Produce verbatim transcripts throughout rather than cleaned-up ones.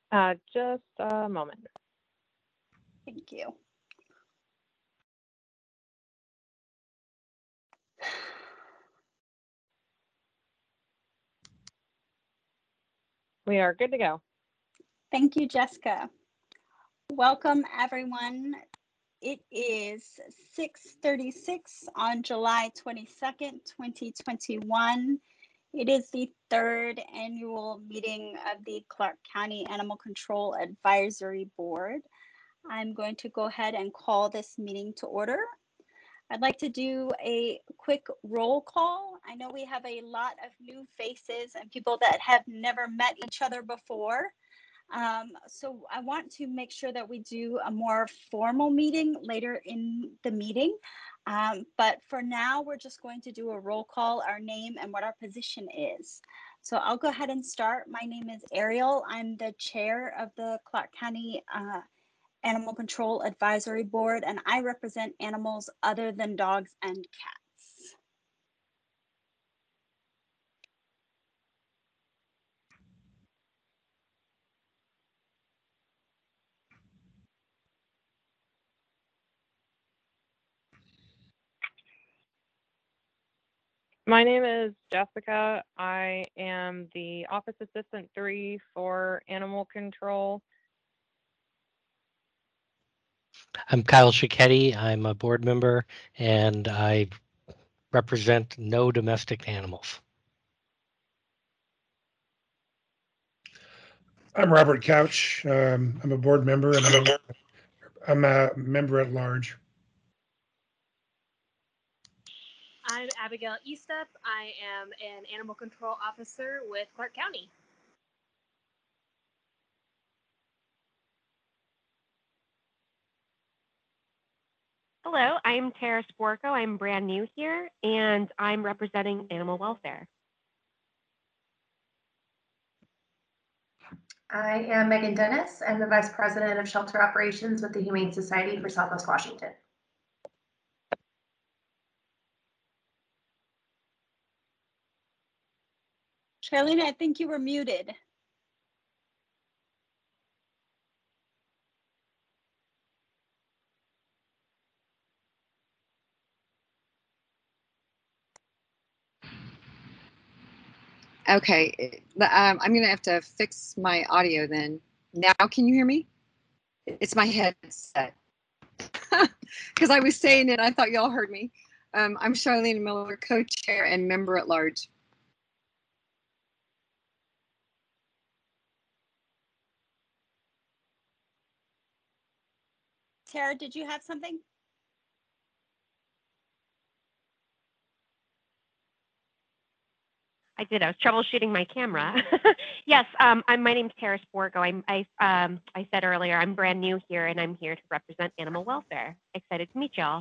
Uh, just a moment. Thank you. We are good to go. Thank you, Jessica. Welcome, everyone. It is six thirty-six on July twenty-second, twenty twenty-one. It is the third annual meeting of the Clark County Animal Control Advisory Board. I'm going to go ahead and call this meeting to order. I'd like to do a quick roll call. I know we have a lot of new faces and people that have never met each other before. Um, so I want to make sure that we do a more formal meeting later in the meeting. Um, but for now, we're just going to do a roll call, our name and what our position is. So I'll go ahead and start. My name is Ariel. I'm the chair of the Clark County uh, Animal Control Advisory Board, and I represent animals other than dogs and cats. My name is Jessica. I am the Office Assistant three for Animal Control. I'm Kyle Schicchetti. I'm a board member and I represent no domestic animals. I'm Robert Couch. Um, I'm a board member and I'm a, I'm a member at large. I'm Abigail Eastep. I am an animal control officer with Clark County. Hello, I'm Tara Sporko. I'm brand new here, and I'm representing animal welfare. I am Megan Dennis. I'm the Vice President of Shelter Operations with the Humane Society for Southwest Washington. Charlene, I think you were muted. Okay, um, I'm gonna have to fix my audio then. Now, can you hear me? It's my headset. Because I was saying it, I thought y'all heard me. Um, I'm Charlene Miller, co-chair and member at large. Tara, did you have something? I did. I was troubleshooting my camera. yes, um, I'm, my name's Tara Sporko. I'm, I, um, I said earlier, I'm brand new here, and I'm here to represent animal welfare. Excited to meet y'all.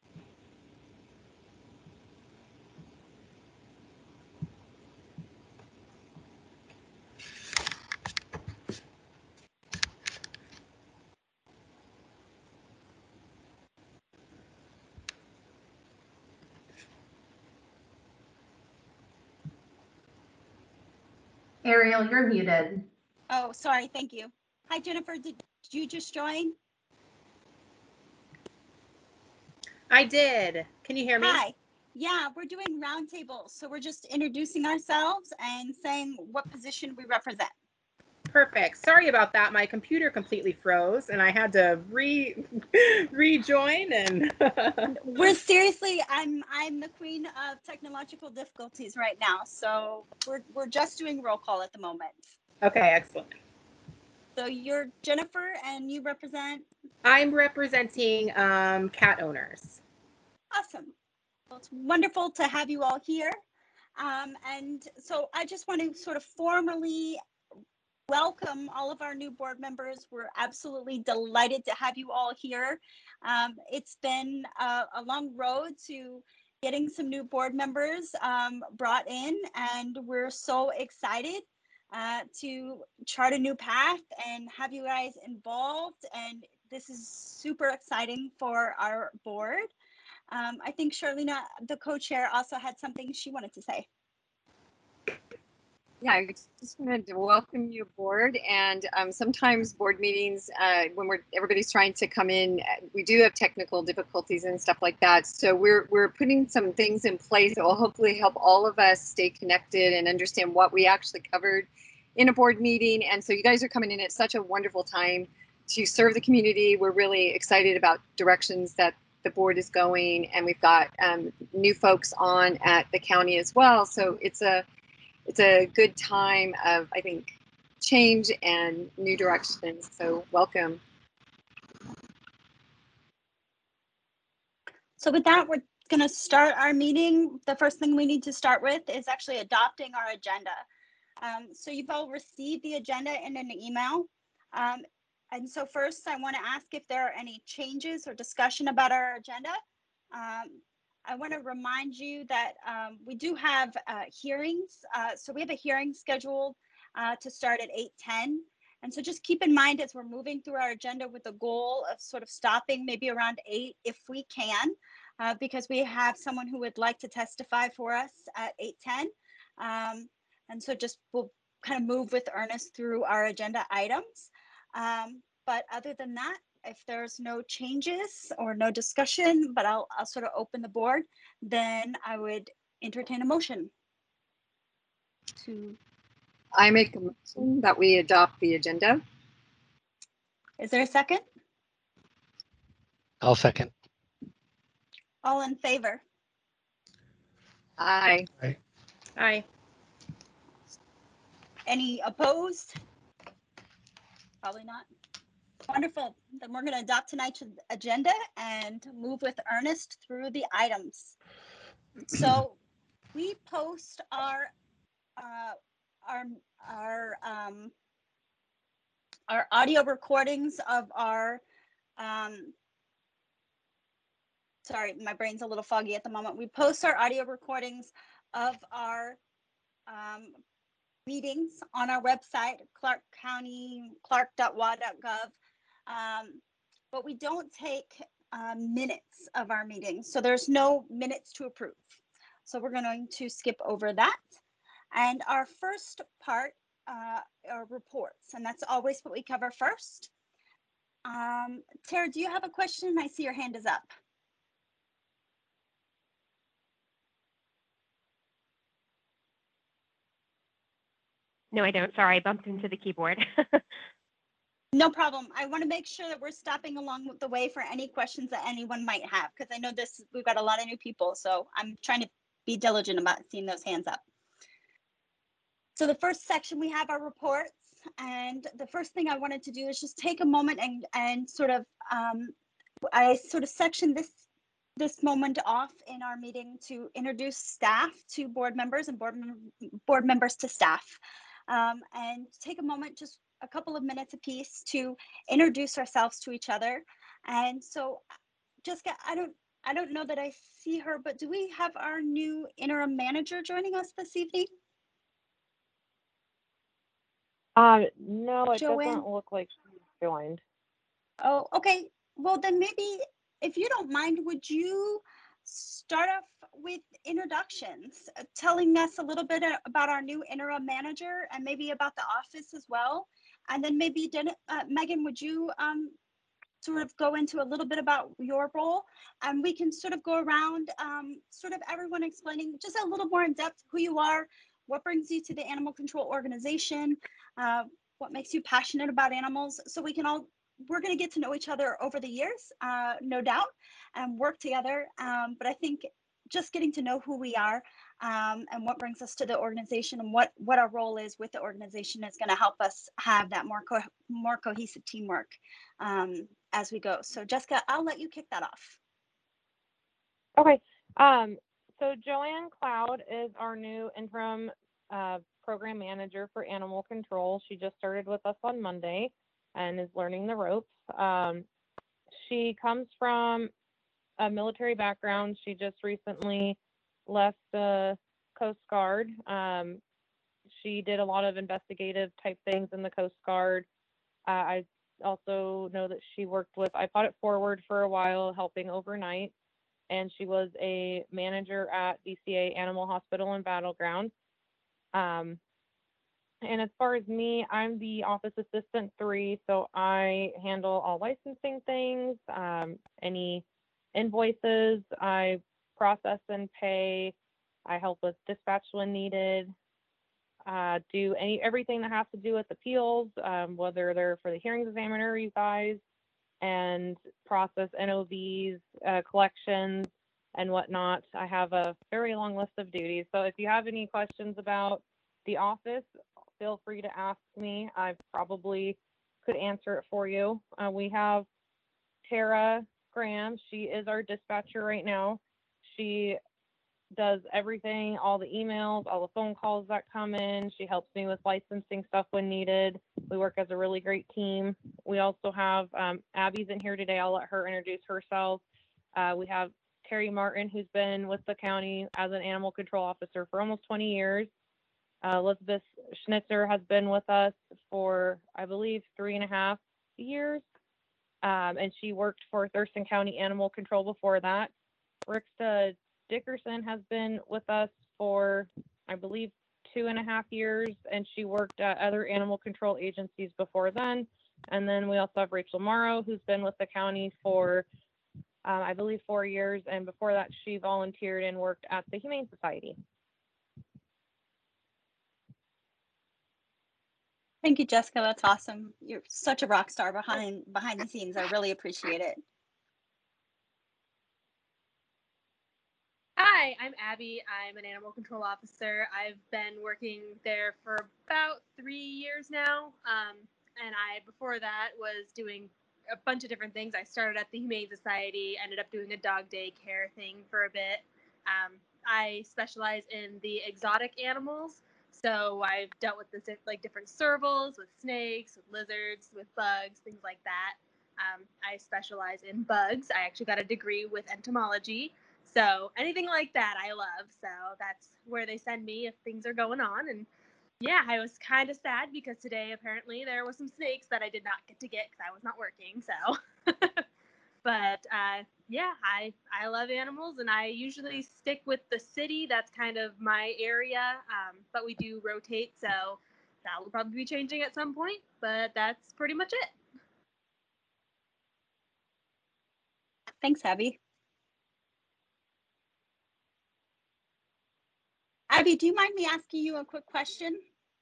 Ariel, you're muted. Oh, sorry. Thank you. Hi, Jennifer. Did you just join? I did. Can you hear me? Hi. Yeah, we're doing roundtables. So we're just introducing ourselves and saying what position we represent. Perfect. Sorry about that. My computer completely froze and I had to re rejoin and We're seriously, I'm I'm the queen of technological difficulties right now. So we're we're just doing roll call at the moment. Okay, excellent. So you're Jennifer and you represent? I'm representing um, cat owners. Awesome. Well, it's wonderful to have you all here. Um, and so I just want to sort of formally welcome all of our new board members. We're absolutely delighted to have you all here. Um, it's been a, a long road to getting some new board members um, brought in, and we're so excited uh, to chart a new path and have you guys involved. And this is super exciting for our board. Um, I think Charlena, the co-chair, also had something she wanted to say. Yeah, I just wanted to welcome you aboard. And um, sometimes board meetings, uh, when we're everybody's trying to come in, we do have technical difficulties and stuff like that. So we're we're putting some things in place that will hopefully help all of us stay connected and understand what we actually covered in a board meeting. And so you guys are coming in at such a wonderful time to serve the community. We're really excited about directions that the board is going, and we've got um, new folks on at the county as well. So it's a It's a good time of, I think, change and new directions. So welcome. So with that, we're going to start our meeting. The first thing we need to start with is actually adopting our agenda. Um, so you've all received the agenda in an email. Um, and so first, I want to ask if there are any changes or discussion about our agenda. Um, I want to remind you that um, we do have uh, hearings. Uh, so we have a hearing scheduled uh, to start at eight ten. And so just keep in mind as we're moving through our agenda with the goal of sort of stopping maybe around eight if we can, uh, because we have someone who would like to testify for us at eight ten. Um, and so just we'll kind of move with Ernest through our agenda items. Um, but other than that, if there's no changes or no discussion, but I'll, I'll sort of open the board, then I would entertain a motion to. I make a motion that we adopt the agenda. Is there a second? I'll second. All in favor? Aye. Aye. Any opposed? Probably not. Wonderful. Then we're going to adopt tonight's agenda and move with Ernest through the items. So we post our uh, our our um, our audio recordings of our um, sorry, my brain's a little foggy at the moment. We post our audio recordings of our um, meetings on our website, Clark County, clark dot w a dot gov. Um, but we don't take uh, minutes of our meetings. So there's no minutes to approve. So we're going to skip over that. And our first part uh, are reports, and that's always what we cover first. Um, Tara, do you have a question? I see your hand is up. No, I don't. Sorry, I bumped into the keyboard. No problem. I want to make sure that we're stopping along the way for any questions that anyone might have, because I know this, we've got a lot of new people, so I'm trying to be diligent about seeing those hands up. So the first section, we have our reports, and the first thing I wanted to do is just take a moment and and sort of, um, I sort of sectioned this this moment off in our meeting to introduce staff to board members and board, board members to staff, um, and take a moment, just a couple of minutes apiece, to introduce ourselves to each other. And so Jessica, I don't I don't know that I see her, but do we have our new interim manager joining us this evening? Um, no, it Joanne? doesn't look like she's joined. Oh, okay. Well, then maybe if you don't mind, would you start off with introductions, uh, telling us a little bit uh, about our new interim manager and maybe about the office as well? And then maybe, Den- uh, Megan, would you um, sort of go into a little bit about your role? And we can sort of go around, um, sort of everyone explaining just a little more in depth who you are, what brings you to the animal control organization, uh, what makes you passionate about animals, so we can all, we're going to get to know each other over the years, uh, no doubt, and work together. Um, but I think just getting to know who we are, um, and what brings us to the organization and what, what our role is with the organization is going to help us have that more, co more cohesive teamwork um, as we go. So Jessica, I'll let you kick that off. Okay. Um, so Joanne Cloud is our new interim uh, program manager for animal control. She just started with us on Monday and is learning the ropes. Um, she comes from a military background. She just recently left the Coast Guard. Um, she did a lot of investigative type things in the Coast Guard. Uh, I also know that she worked with I Fought It Forward for a while, helping overnight, and she was a manager at D C A Animal Hospital and Battleground. Um, And as far as me, I'm the office assistant three, so I handle all licensing things, um, any invoices, I process and pay, I help with dispatch when needed, uh, do any everything that has to do with appeals, um, whether they're for the hearings examiner or you guys, and process N O Vs, uh, collections, and whatnot. I have a very long list of duties. So if you have any questions about the office, feel free to ask me. I probably could answer it for you. Uh, we have Tara Graham. She is our dispatcher right now. She does everything, all the emails, all the phone calls that come in. She helps me with licensing stuff when needed. We work as a really great team. We also have um, Abby's in here today. I'll let her introduce herself. Uh, we have Terry Martin, who's been with the county as an animal control officer for almost twenty years. Uh, Elizabeth Schnitzer has been with us for, I believe, three and a half years. Um, and she worked for Thurston County Animal Control before that. Ricksta Dickerson has been with us for, I believe, two and a half years, and she worked at other animal control agencies before then. And then we also have Rachel Morrow, who's been with the county for, uh, I believe, four years. And before that, she volunteered and worked at the Humane Society. Thank you, Jessica. That's awesome. You're such a rock star behind behind the scenes. I really appreciate it. Hi, I'm Abby. I'm an animal control officer. I've been working there for about three years now. Um, and I, before that, was doing a bunch of different things. I started at the Humane Society, ended up doing a dog daycare thing for a bit. Um, I specialize in the exotic animals. So I've dealt with this, like different servals, with snakes, with lizards, with bugs, things like that. Um, I specialize in bugs. I actually got a degree with entomology. So anything like that, I love. So that's where they send me if things are going on. And yeah, I was kind of sad because today apparently there was some snakes that I did not get to get because I was not working. So, but uh, yeah, I I love animals, and I usually stick with the city. That's kind of my area. Um, but we do rotate, so that will probably be changing at some point. But that's pretty much it. Thanks, Abby. Abby, do you mind me asking you a quick question?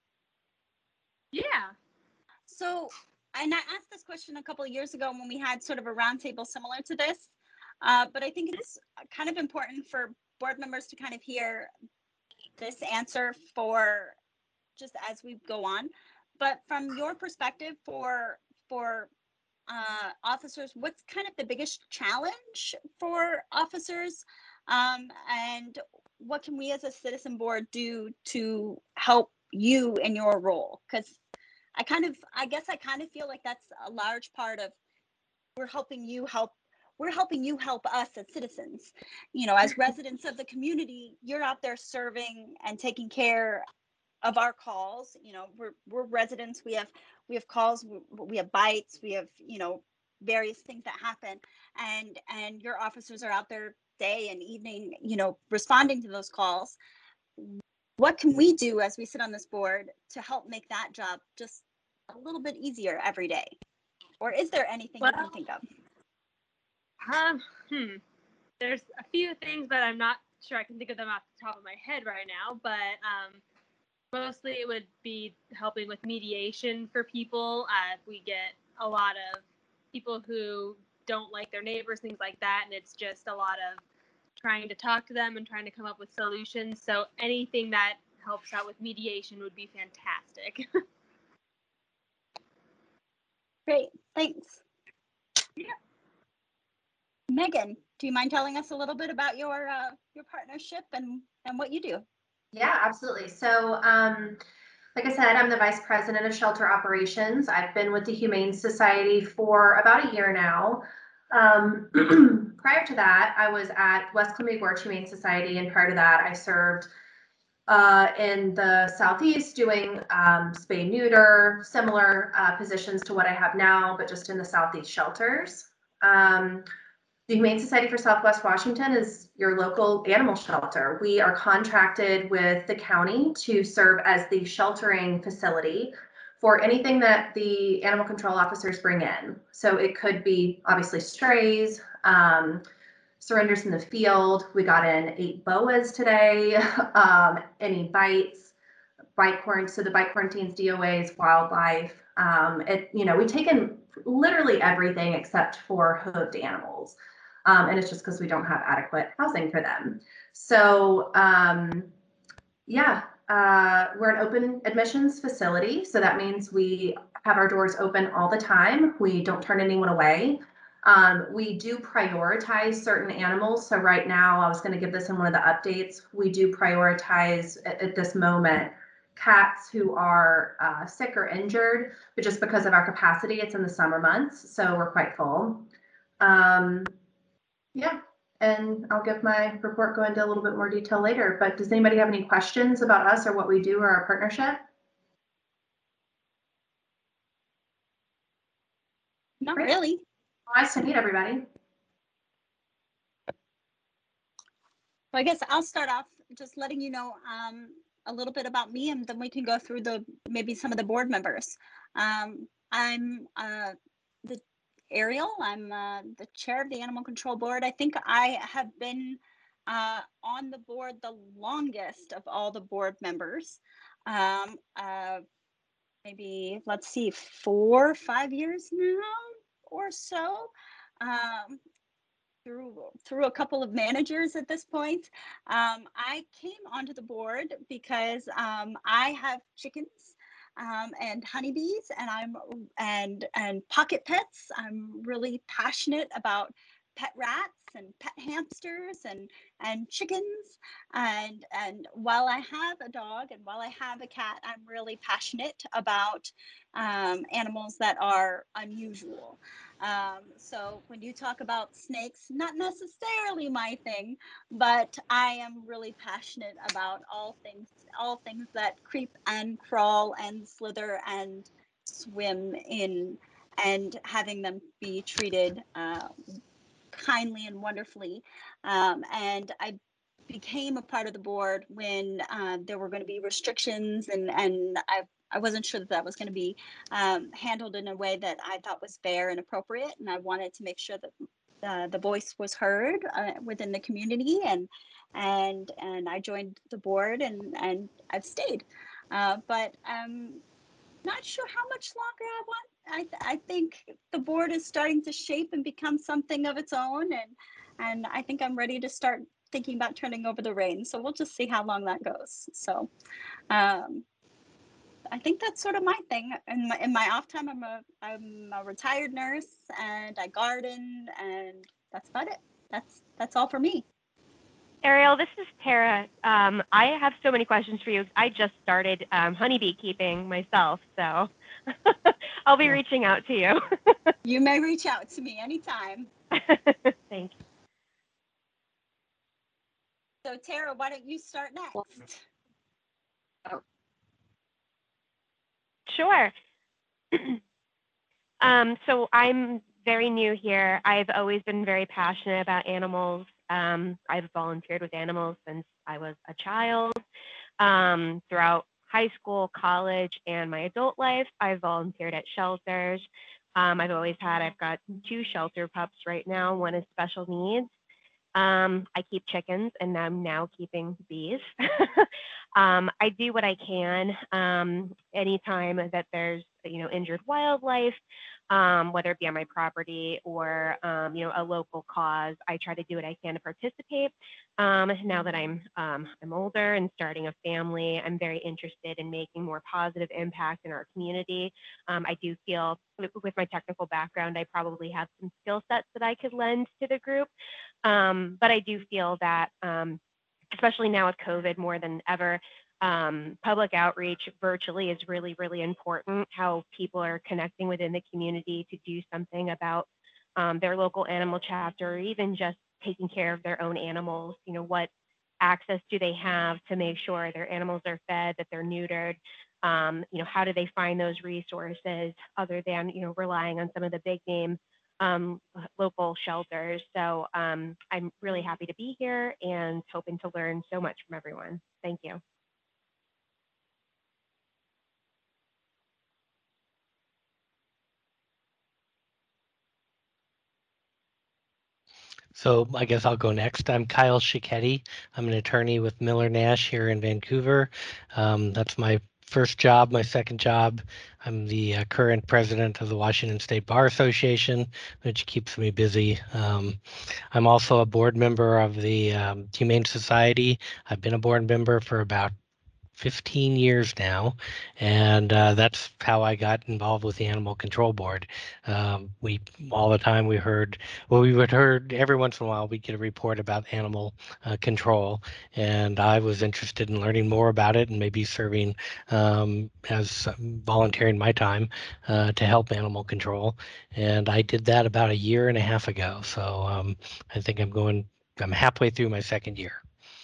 Yeah. So, and I asked this question a couple of years ago when we had sort of a roundtable similar to this, uh, but I think it's kind of important for board members to kind of hear this answer for just as we go on. But from your perspective, for for uh, officers, what's kind of the biggest challenge for officers, um, and what can we as a citizen board do to help you in your role? Because I kind of, I guess I kind of feel like that's a large part of, we're helping you help, we're helping you help us as citizens. You know, as residents of the community, you're out there serving and taking care of our calls. You know, we're we're residents. We have we have calls. We, we have bites. We have, you know, various things that happen, and and your officers are out there day and evening, you know, responding to those calls. What can we do as we sit on this board to help make that job just a little bit easier every day? Or is there anything Well, you can think of? Um, hmm. There's a few things, but I'm not sure I can think of them off the top of my head right now. But um, mostly it would be helping with mediation for people. Uh, we get a lot of people who don't like their neighbors, things like that, and it's just a lot of trying to talk to them and trying to come up with solutions. So anything that helps out with mediation would be fantastic. Great, thanks. Yeah. Megan, do you mind telling us a little bit about your uh, your partnership and, and what you do? Yeah, absolutely. So, um, like I said, I'm the Vice President of Shelter Operations. I've been with the Humane Society for about a year now. Um, prior to that, I was at West Columbia Gorge Humane Society, and prior to that, I served uh, in the Southeast doing um, spay neuter, similar uh, positions to what I have now, but just in the Southeast shelters. Um, The Humane Society for Southwest Washington is your local animal shelter. We are contracted with the county to serve as the sheltering facility for anything that the animal control officers bring in. So it could be obviously strays, um, surrenders in the field. We got in eight B O As today, um, any bites, bite quarantine, so the bite quarantines, D O As, wildlife. Um, it, you know, we take in literally everything except for hooved animals. Um, and it's just because we don't have adequate housing for them. So um, yeah, uh, we're an open admissions facility. So that means we have our doors open all the time. We don't turn anyone away. Um, we do prioritize certain animals. So right now, I was going to give this in one of the updates. We do prioritize at, at this moment cats who are uh, sick or injured, but just because of our capacity, it's in the summer months. So we're quite full. Um, Yeah, and I'll give my report, go into a little bit more detail later, but does anybody have any questions about us or what we do or our partnership? Not Great. really. Nice to meet everybody. So I guess I'll start off just letting you know um, a little bit about me, and then we can go through the maybe some of the board members. Um, I'm uh, the Ariel. I'm uh, the chair of the Animal Control Board. I think I have been uh, on the board the longest of all the board members. Um, uh, maybe let's see, four, five years now or so. Um, through through a couple of managers at this point. Um, I came onto the board because um, I have chickens um, and honeybees, and I'm and and pocket pets. I'm really passionate about pet rats and pet hamsters and and chickens. And and while I have a dog and while I have a cat, I'm really passionate about um, animals that are unusual. Um, so when you talk about snakes, not necessarily my thing, but I am really passionate about all things, all things that creep and crawl and slither and swim in, and having them be treated uh, kindly and wonderfully. Um, and I became a part of the board when uh, there were going to be restrictions, and and I I wasn't sure that that was going to be um, handled in a way that I thought was fair and appropriate, and I wanted to make sure that uh, the voice was heard uh, within the community, and and and I joined the board, and and I've stayed, uh, but um, not sure how much longer I want. I th- I think the board is starting to shape and become something of its own, and and I think I'm ready to start thinking about turning over the reins. So we'll just see how long that goes. So um, I think that's sort of my thing. In my, in my off time, I'm a I'm a retired nurse, and I garden, and that's about it. That's that's all for me. Ariel, this is Tara. Um, I have so many questions for you. I just started um, honeybee keeping myself, so I'll be reaching out to you. You may reach out to me anytime. Thank you. So Tara, why don't you start next? Oh. Sure. um, so I'm very new here. I've always been very passionate about animals. Um, I've volunteered with animals since I was a child. Um, throughout high school, college, and my adult life, I've volunteered at shelters. Um, I've always had, I've got two shelter pups right now. One is special needs. Um, I keep chickens, and I'm now keeping bees. um, I do what I can um, anytime that there's, you know, injured wildlife, um, whether it be on my property or, um, you know, a local cause. I try to do what I can to participate. Um, now that I'm um, I'm older and starting a family, I'm very interested in making more positive impact in our community. Um, I do feel, with, with my technical background, I probably have some skill sets that I could lend to the group. Um, but I do feel that, um, especially now with COVID more than ever, um, public outreach virtually is really, really important. How people are connecting within the community to do something about um, their local animal chapter, or even just taking care of their own animals. You know, what access do they have to make sure their animals are fed, that they're neutered? Um, you know, how do they find those resources other than, you know, relying on some of the big name um, local shelters. So um, I'm really happy to be here and hoping to learn so much from everyone. Thank you. So I guess I'll go next. I'm Kyle Schicchetti. I'm an attorney with Miller Nash here in Vancouver. Um, that's my first job. My second job, I'm the uh, current president of the Washington State Bar Association, which keeps me busy. Um, I'm also a board member of the um, Humane Society. I've been a board member for about fifteen years now, and uh, that's how I got involved with the Animal Control Board. Um, we all the time we heard, well, we would heard every once in a while we'd get a report about animal uh, control, and I was interested in learning more about it and maybe serving um, as um, volunteering my time uh, to help animal control. And I did that about a year and a half ago. So um, I think I'm going, I'm halfway through my second year.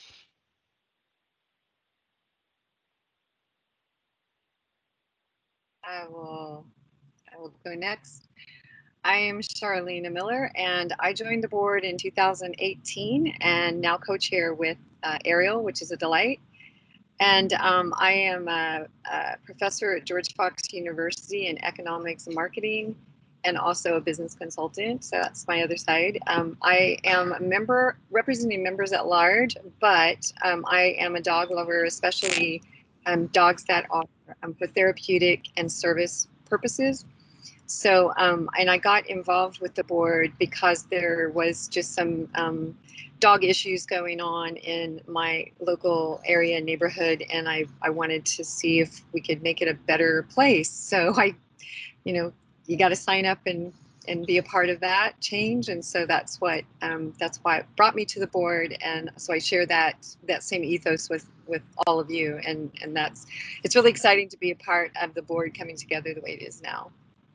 I will, I will go next. I am Charlene Miller, and I joined the board in two thousand eighteen and now co-chair with uh, Ariel, which is a delight. And um, I am a, a professor at George Fox University in economics and marketing, and also a business consultant. So that's my other side. Um, I am a member representing members at large, but um, I am a dog lover, especially um, dogs that are um, for therapeutic and service purposes. So, um, and I got involved with the board because there was just some um, dog issues going on in my local area neighborhood, and I, I wanted to see if we could make it a better place. So I, you know, you got to sign up and and be a part of that change, and so that's what um, that's why it brought me to the board, and so I share that that same ethos with with all of you, and and that's it's really exciting to be a part of the board coming together the way it is now.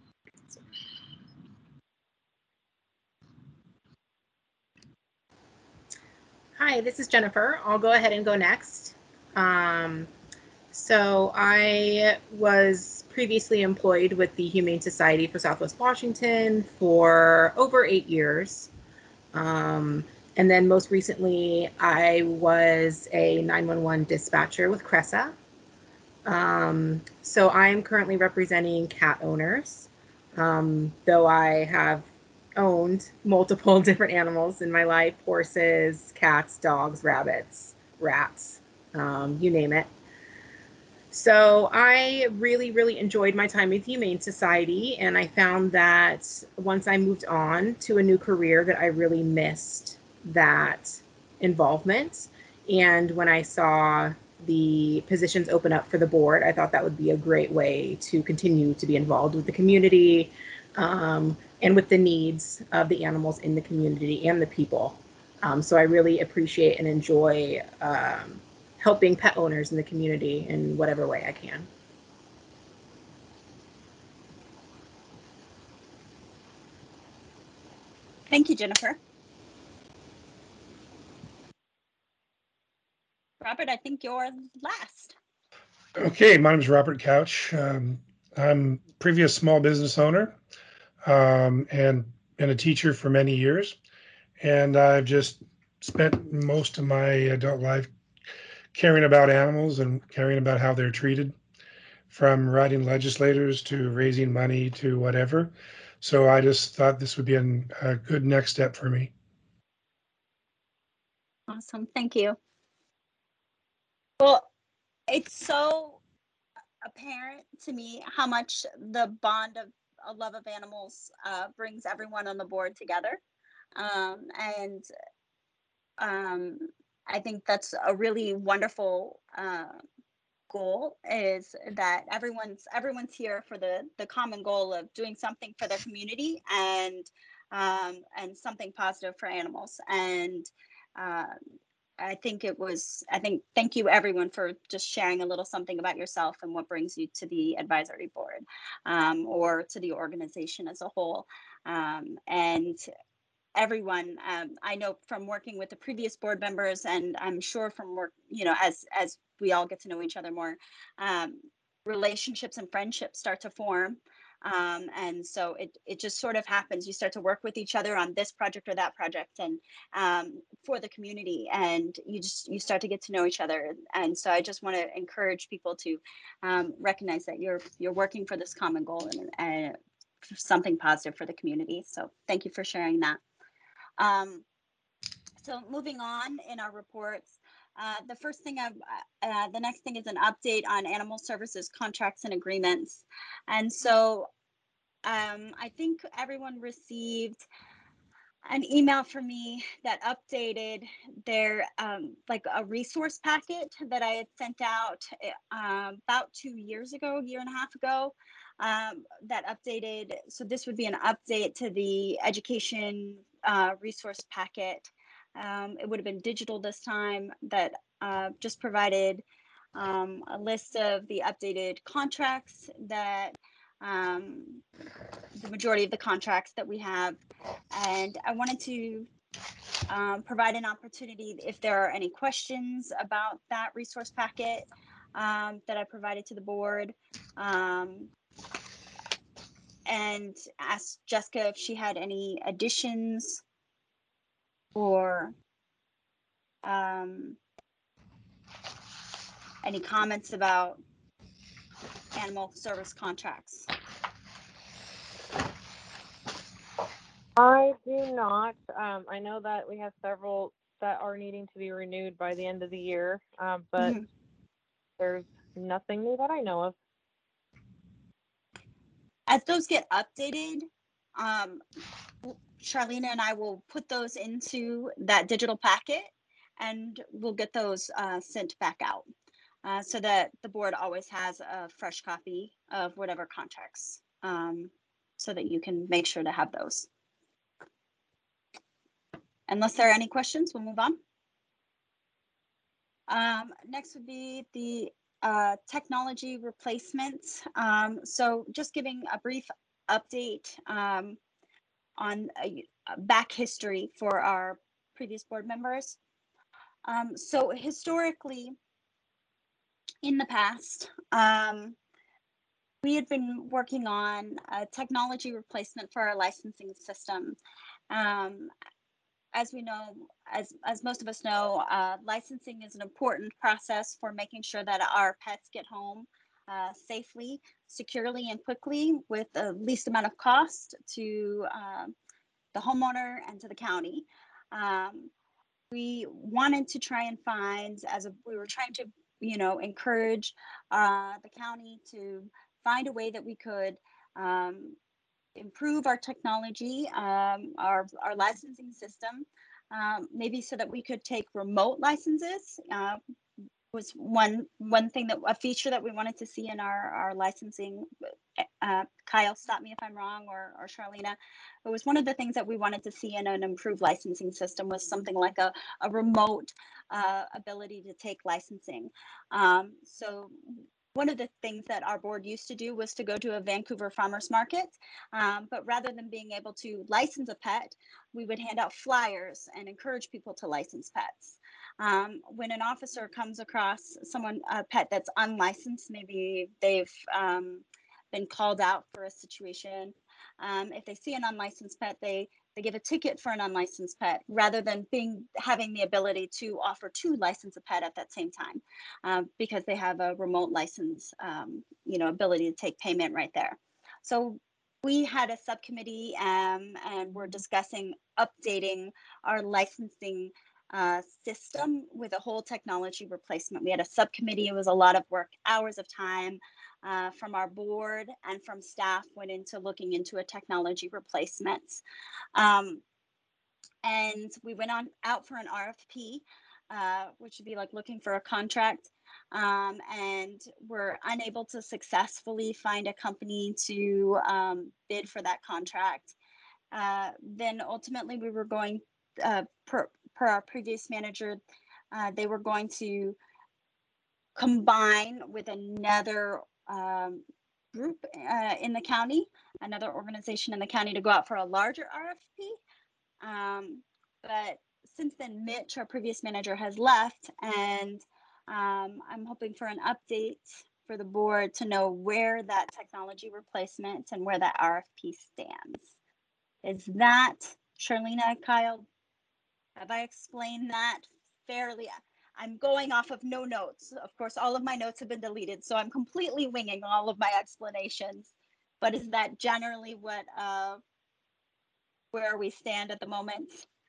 Hi, this is Jennifer. I'll go ahead and go next. Um, so I was previously employed with the Humane Society for Southwest Washington for over eight years. Um, and then most recently, I was a nine one one dispatcher with Cressa. Um, so I'm currently representing cat owners, um, though I have owned multiple different animals in my life: horses, cats, dogs, rabbits, rats, um, you name it. So I really, really enjoyed my time with Humane Society, and I found that once I moved on to a new career that I really missed that involvement. And when I saw the positions open up for the board, I thought that would be a great way to continue to be involved with the community, um, and with the needs of the animals in the community and the people. Um, so I really appreciate and enjoy um, helping pet owners in the community in whatever way I can. Thank you, Jennifer. Robert, I think you're last. Okay, my name is Robert Couch. Um, I'm previous small business owner um, and been a teacher for many years. And I've just spent most of my adult life caring about animals and caring about how they're treated, from writing legislators to raising money to whatever. So I just thought this would be an, a good next step for me. Awesome, thank you. Well, it's so apparent to me how much the bond of a love of animals uh, brings everyone on the board together. Um, and um, I think that's a really wonderful uh, goal, is that everyone's everyone's here for the the common goal of doing something for their community and um, and something positive for animals. And uh, I think it was, I think, thank you everyone for just sharing a little something about yourself and what brings you to the advisory board um, or to the organization as a whole. Um, and everyone, um, I know from working with the previous board members, and I'm sure from work, you know, as as we all get to know each other more, um, relationships and friendships start to form Um, and so it, it just sort of happens. You start to work with each other on this project or that project and um, for the community, and you just you start to get to know each other. And so I just want to encourage people to um, recognize that you're you're working for this common goal and, and something positive for the community. So thank you for sharing that. Um, so moving on in our reports, uh, the first thing I've, uh, the next thing is an update on animal services contracts and agreements. And so um, I think everyone received an email from me that updated their um, like a resource packet that I had sent out uh, about two years ago, year and a half ago, um, that updated. So this would be an update to the education uh, resource packet. Um, it would have been digital this time, that uh, just provided um, a list of the updated contracts that um, the majority of the contracts that we have. And I wanted to um, provide an opportunity if there are any questions about that resource packet um, that I provided to the board, um, and ask Jessica if she had any additions or um, any comments about animal service contracts. I do not. Um, I know that we have several that are needing to be renewed by the end of the year, um, but Mhm. there's nothing new that I know of. As those get updated, um, Charlene and I will put those into that digital packet, and we'll get those uh, sent back out uh, so that the board always has a fresh copy of whatever contracts, um, so that you can make sure to have those. Unless there are any questions, we'll move on. Um, next would be the uh, technology replacement. Um, so just giving a brief update um, on a, a back history for our previous board members. Um, so historically, in the past, um, we had been working on a technology replacement for our licensing system. Um, as we know, as, as most of us know, uh, licensing is an important process for making sure that our pets get home uh, safely, securely, and quickly with the least amount of cost to uh, the homeowner and to the county. Um, we wanted to try and find, as a, we were trying to, you know, encourage uh, the county to find a way that we could um, improve our technology, um, our, our licensing system, um, maybe so that we could take remote licenses. Uh, was one one thing that a feature that we wanted to see in our our licensing. Uh, Kyle, stop me if I'm wrong, or or Charlena. It was one of the things that we wanted to see in an improved licensing system was something like a a remote uh, ability to take licensing. Um, so one of the things that our board used to do was to go to a Vancouver farmers market, um, but rather than being able to license a pet, we would hand out flyers and encourage people to license pets. Um, when an officer comes across someone, a pet that's unlicensed, maybe they've um, been called out for a situation. Um, if they see an unlicensed pet, they they give a ticket for an unlicensed pet rather than being having the ability to offer to license a pet at that same time, um, because they have a remote license, um, you know, ability to take payment right there. So we had a subcommittee um, and we're discussing updating our licensing uh, system with a whole technology replacement. We had a subcommittee. It was a lot of work, hours of time uh, from our board and from staff went into looking into a technology replacement. Um, and we went on out for an R F P, uh, which would be like looking for a contract. Um, and we're unable to successfully find a company to um, bid for that contract. Uh, then ultimately we were going, uh, per, per our previous manager, uh, they were going to combine with another um, group uh, in the county, another organization in the county to go out for a larger R F P. Um, but since then, Mitch, our previous manager, has left, and um, I'm hoping for an update for the board to know where that technology replacement and where that R F P stands. Is that, Charlena, Kyle, have I explained that fairly? I'm going off of no notes. Of course, all of my notes have been deleted, so I'm completely winging all of my explanations. But is that generally what, uh, where we stand at the moment?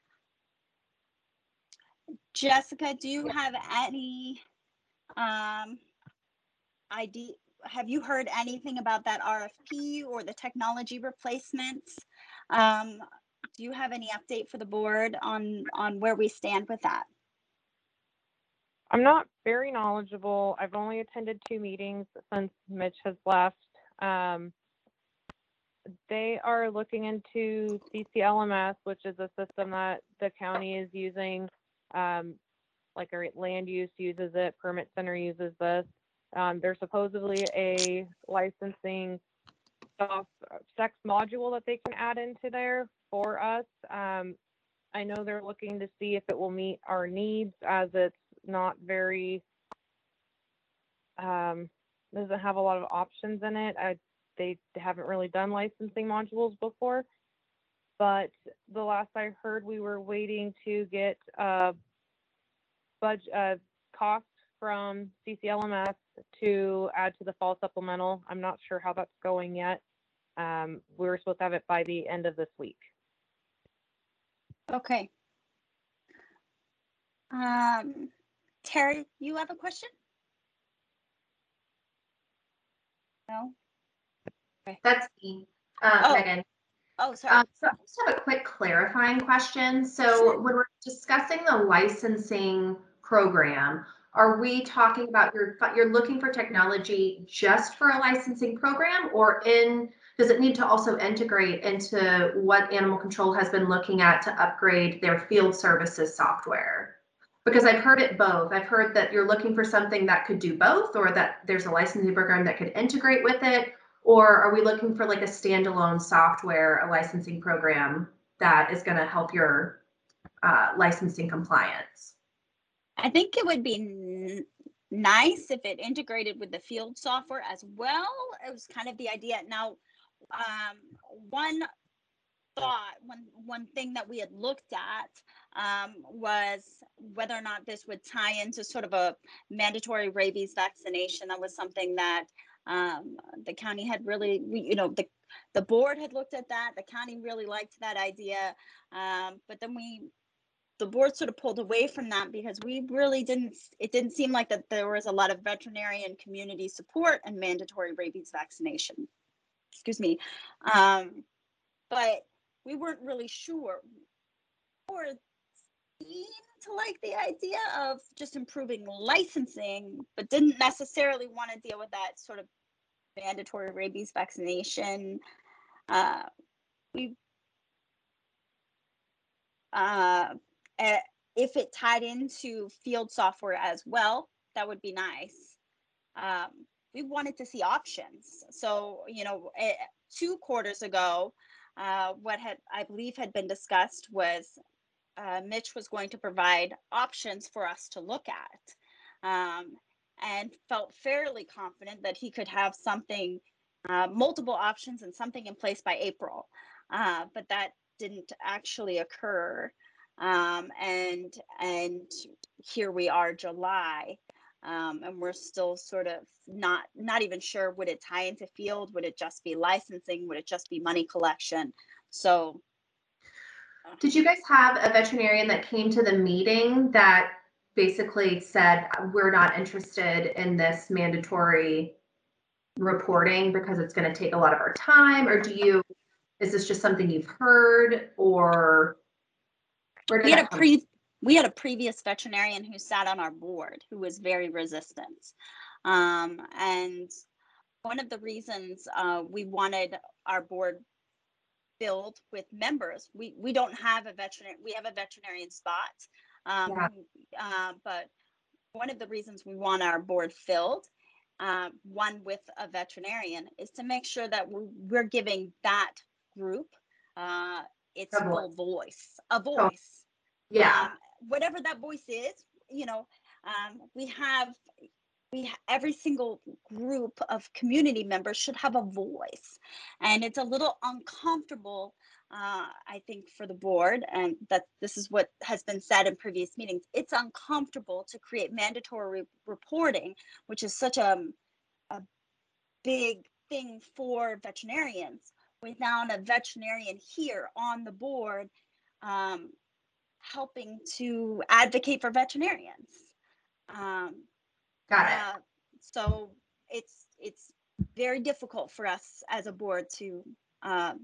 Jessica, do you have any um, idea? Have you heard anything about that R F P or the technology replacements? Um, do you have any update for the board on, on where we stand with that? I'm not very knowledgeable. I've only attended two meetings since Mitch has left. Um, they are looking into C C L M S, which is a system that the county is using. Um, like our land use uses it, permit center uses this. Um, there's supposedly a licensing soft sex module that they can add into there for us. Um, I know they're looking to see if it will meet our needs, as it's not very, um, doesn't have a lot of options in it. I, they haven't really done licensing modules before, but the last I heard, we were waiting to get a budget, uh, cost from C C L M S to add to the fall supplemental. I'm not sure how that's going yet. Um, we were supposed to have it by the end of this week. Okay. Um, Terry, you have a question? No? Okay. That's me, uh, Oh. Megan. Oh, sorry. Um, so I just have a quick clarifying question. So when we're discussing the licensing program, are we talking about you're you're looking for technology just for a licensing program, or in does it need to also integrate into what animal control has been looking at to upgrade their field services software? Because I've heard it both. I've heard that you're looking for something that could do both, or that there's a licensing program that could integrate with it. Or are we looking for like a standalone software, a licensing program that is going to help your uh, licensing compliance? I think it would be n- nice if it integrated with the field software as well. It was kind of the idea. Now, um, one thought, one one thing that we had looked at um, was whether or not this would tie into sort of a mandatory rabies vaccination. That was something that um, the county had really, we, you know, the the board had looked at that. The county really liked that idea, um, but then we, the board sort of pulled away from that because we really didn't, it didn't seem like that there was a lot of veterinarian community support and mandatory rabies vaccination. Excuse me. Um, but we weren't really sure. Or seemed to like the idea of just improving licensing, but didn't necessarily want to deal with that sort of mandatory rabies vaccination. Uh, we, uh, uh, if it tied into field software as well, that would be nice. Um, we wanted to see options. So, you know, uh, two quarters ago, uh, what had, I believe had been discussed was uh, Mitch was going to provide options for us to look at, um, and felt fairly confident that he could have something, uh, multiple options and something in place by April. Uh, but that didn't actually occur. Um, and, and here we are, July. Um, and we're still sort of not not even sure, would it tie into field, would it just be licensing, would it just be money collection? So did you guys have a veterinarian that came to the meeting that basically said we're not interested in this mandatory reporting because it's going to take a lot of our time? Or do you, is this just something you've heard, or where did we had that a come pre we had a previous veterinarian who sat on our board who was very resistant, um, and one of the reasons uh, we wanted our board filled with members, we we don't have a veterinary, we have a veterinarian spot, um, Yeah. uh, but one of the reasons we want our board filled, uh, one with a veterinarian, is to make sure that we're, we're giving that group uh, its A full voice. voice, a Oh, voice. yeah. Um, whatever that voice is, you know, um, we have we every single group of community members should have a voice, and it's a little uncomfortable, uh, I think, for the board, and that this is what has been said in previous meetings. It's uncomfortable to create mandatory re- reporting, which is such a, a big thing for veterinarians, without a veterinarian here on the board um, helping to advocate for veterinarians. Um, Got it. uh, so it's it's very difficult for us as a board to um,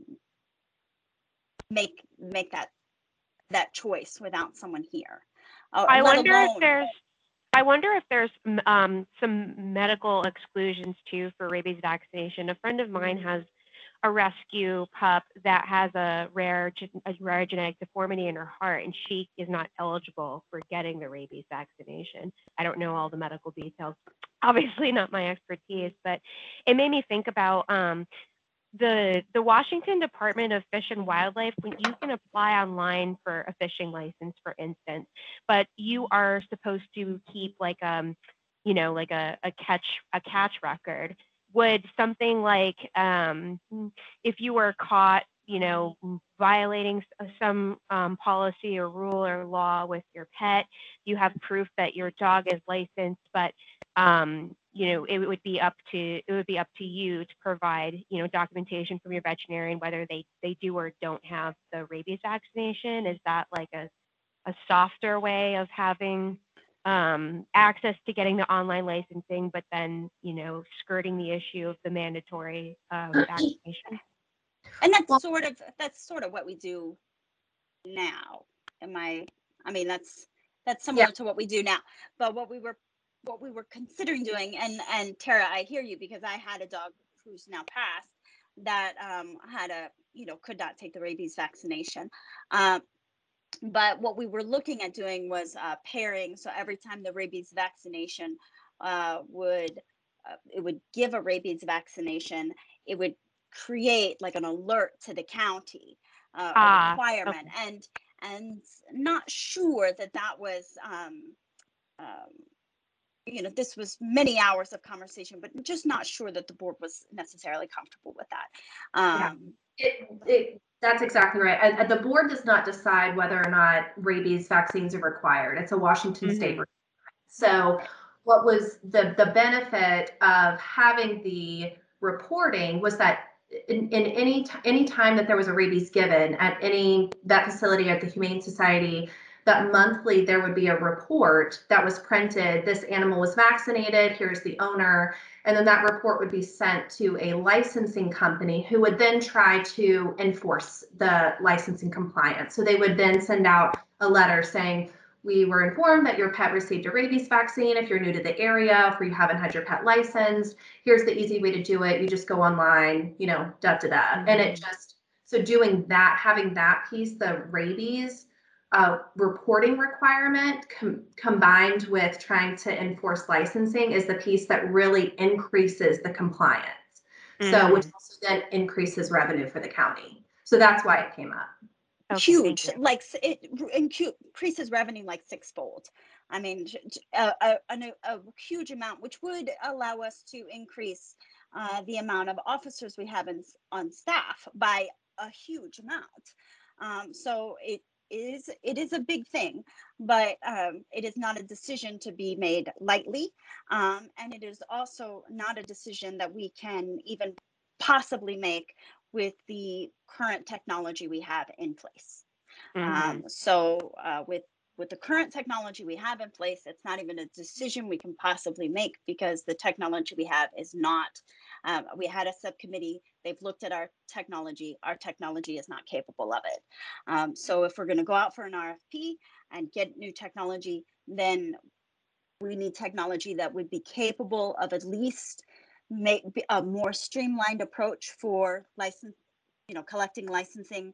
make make that that choice without someone here. Uh, I let wonder if alone, there's I wonder if there's m- um, some medical exclusions too for rabies vaccination. A friend of mine has a rescue pup that has a rare gen- a rare genetic deformity in her heart, and she is not eligible for getting the rabies vaccination. I don't know all the medical details. Obviously, not my expertise, but it made me think about um, the the Washington Department of Fish and Wildlife. When you can apply online for a fishing license, for instance, but you are supposed to keep like um, you know, like a, a catch a catch record. Would something like um, if you were caught, you know, violating s- some um, policy or rule or law with your pet, you have proof that your dog is licensed, but um, you know, it would be up to it would be up to you to provide, you know, documentation from your veterinarian whether they they do or don't have the rabies vaccination. Is that like a a softer way of having um, access to getting the online licensing, but then, you know, skirting the issue of the mandatory um, vaccination? and that's Well, sort of that's sort of what we do now. Am I? I mean, that's that's yeah, similar to what we do now. But what we were what we were considering doing, and and Tara, I hear you, because I had a dog who's now passed that um, had a you know could not take the rabies vaccination. Um, but what we were looking at doing was uh, pairing. So every time the rabies vaccination uh, would uh, it would give a rabies vaccination, it would create like an alert to the county, uh, a Ah, requirement, okay. and and not sure that that was um, um, you know this was many hours of conversation, but just not sure that the board was necessarily comfortable with that. yeah. Um, It, it, that's exactly right. And, and the board does not decide whether or not rabies vaccines are required. It's a Washington state. Mm-hmm. So what was the, the benefit of having the reporting was that in, in any, t- any time that there was a rabies given at any vet facility at the Humane Society, that monthly there would be a report that was printed. This animal was vaccinated. Here's the owner. And then that report would be sent to a licensing company who would then try to enforce the licensing compliance. So they would then send out a letter saying, we were informed that your pet received a rabies vaccine. If you're new to the area, if you haven't had your pet licensed, here's the easy way to do it. You just go online, you know, da da da. Mm-hmm. And it just, so doing that, having that piece, the rabies uh, reporting requirement com- combined with trying to enforce licensing is the piece that really increases the compliance. Mm-hmm. So, which also then increases revenue for the county. So that's why it came up. Okay, thank huge, you. like it incu- increases revenue like sixfold. I mean, a, a, a, a huge amount, which would allow us to increase uh, the amount of officers we have in, on staff by a huge amount. Um, so it is it is a big thing, but um, it is not a decision to be made lightly, um, and it is also not a decision that we can even possibly make with the current technology we have in place. Mm-hmm. Um, so uh, with with the current technology we have in place, it's not even a decision we can possibly make because the technology we have is not. Um, we had a subcommittee. They've looked at our technology. Our technology is not capable of it. Um, so if we're going to go out for an R F P and get new technology, then we need technology that would be capable of at least make a more streamlined approach for license, you know, collecting licensing.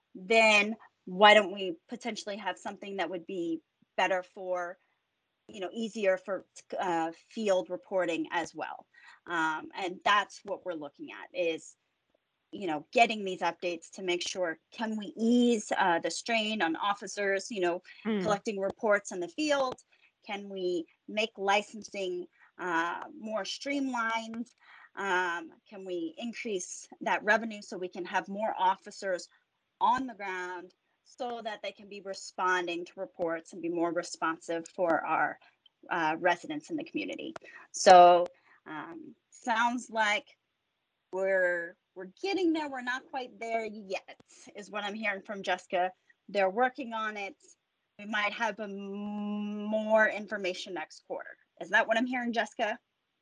Then why don't we potentially have something that would be better for, you know, easier for uh, field reporting as well. Um, and that's what we're looking at is, you know, getting these updates to make sure, can we ease uh, the strain on officers, you know, Mm. collecting reports in the field? Can we make licensing uh, more streamlined? Um, can we increase that revenue so we can have more officers on the ground so that they can be responding to reports and be more responsive for our uh, residents in the community? So um, sounds like we're we're getting there. We're not quite there yet, is what I'm hearing from Jessica. They're working on it. We might have a m- more information next quarter. Is that what I'm hearing, Jessica?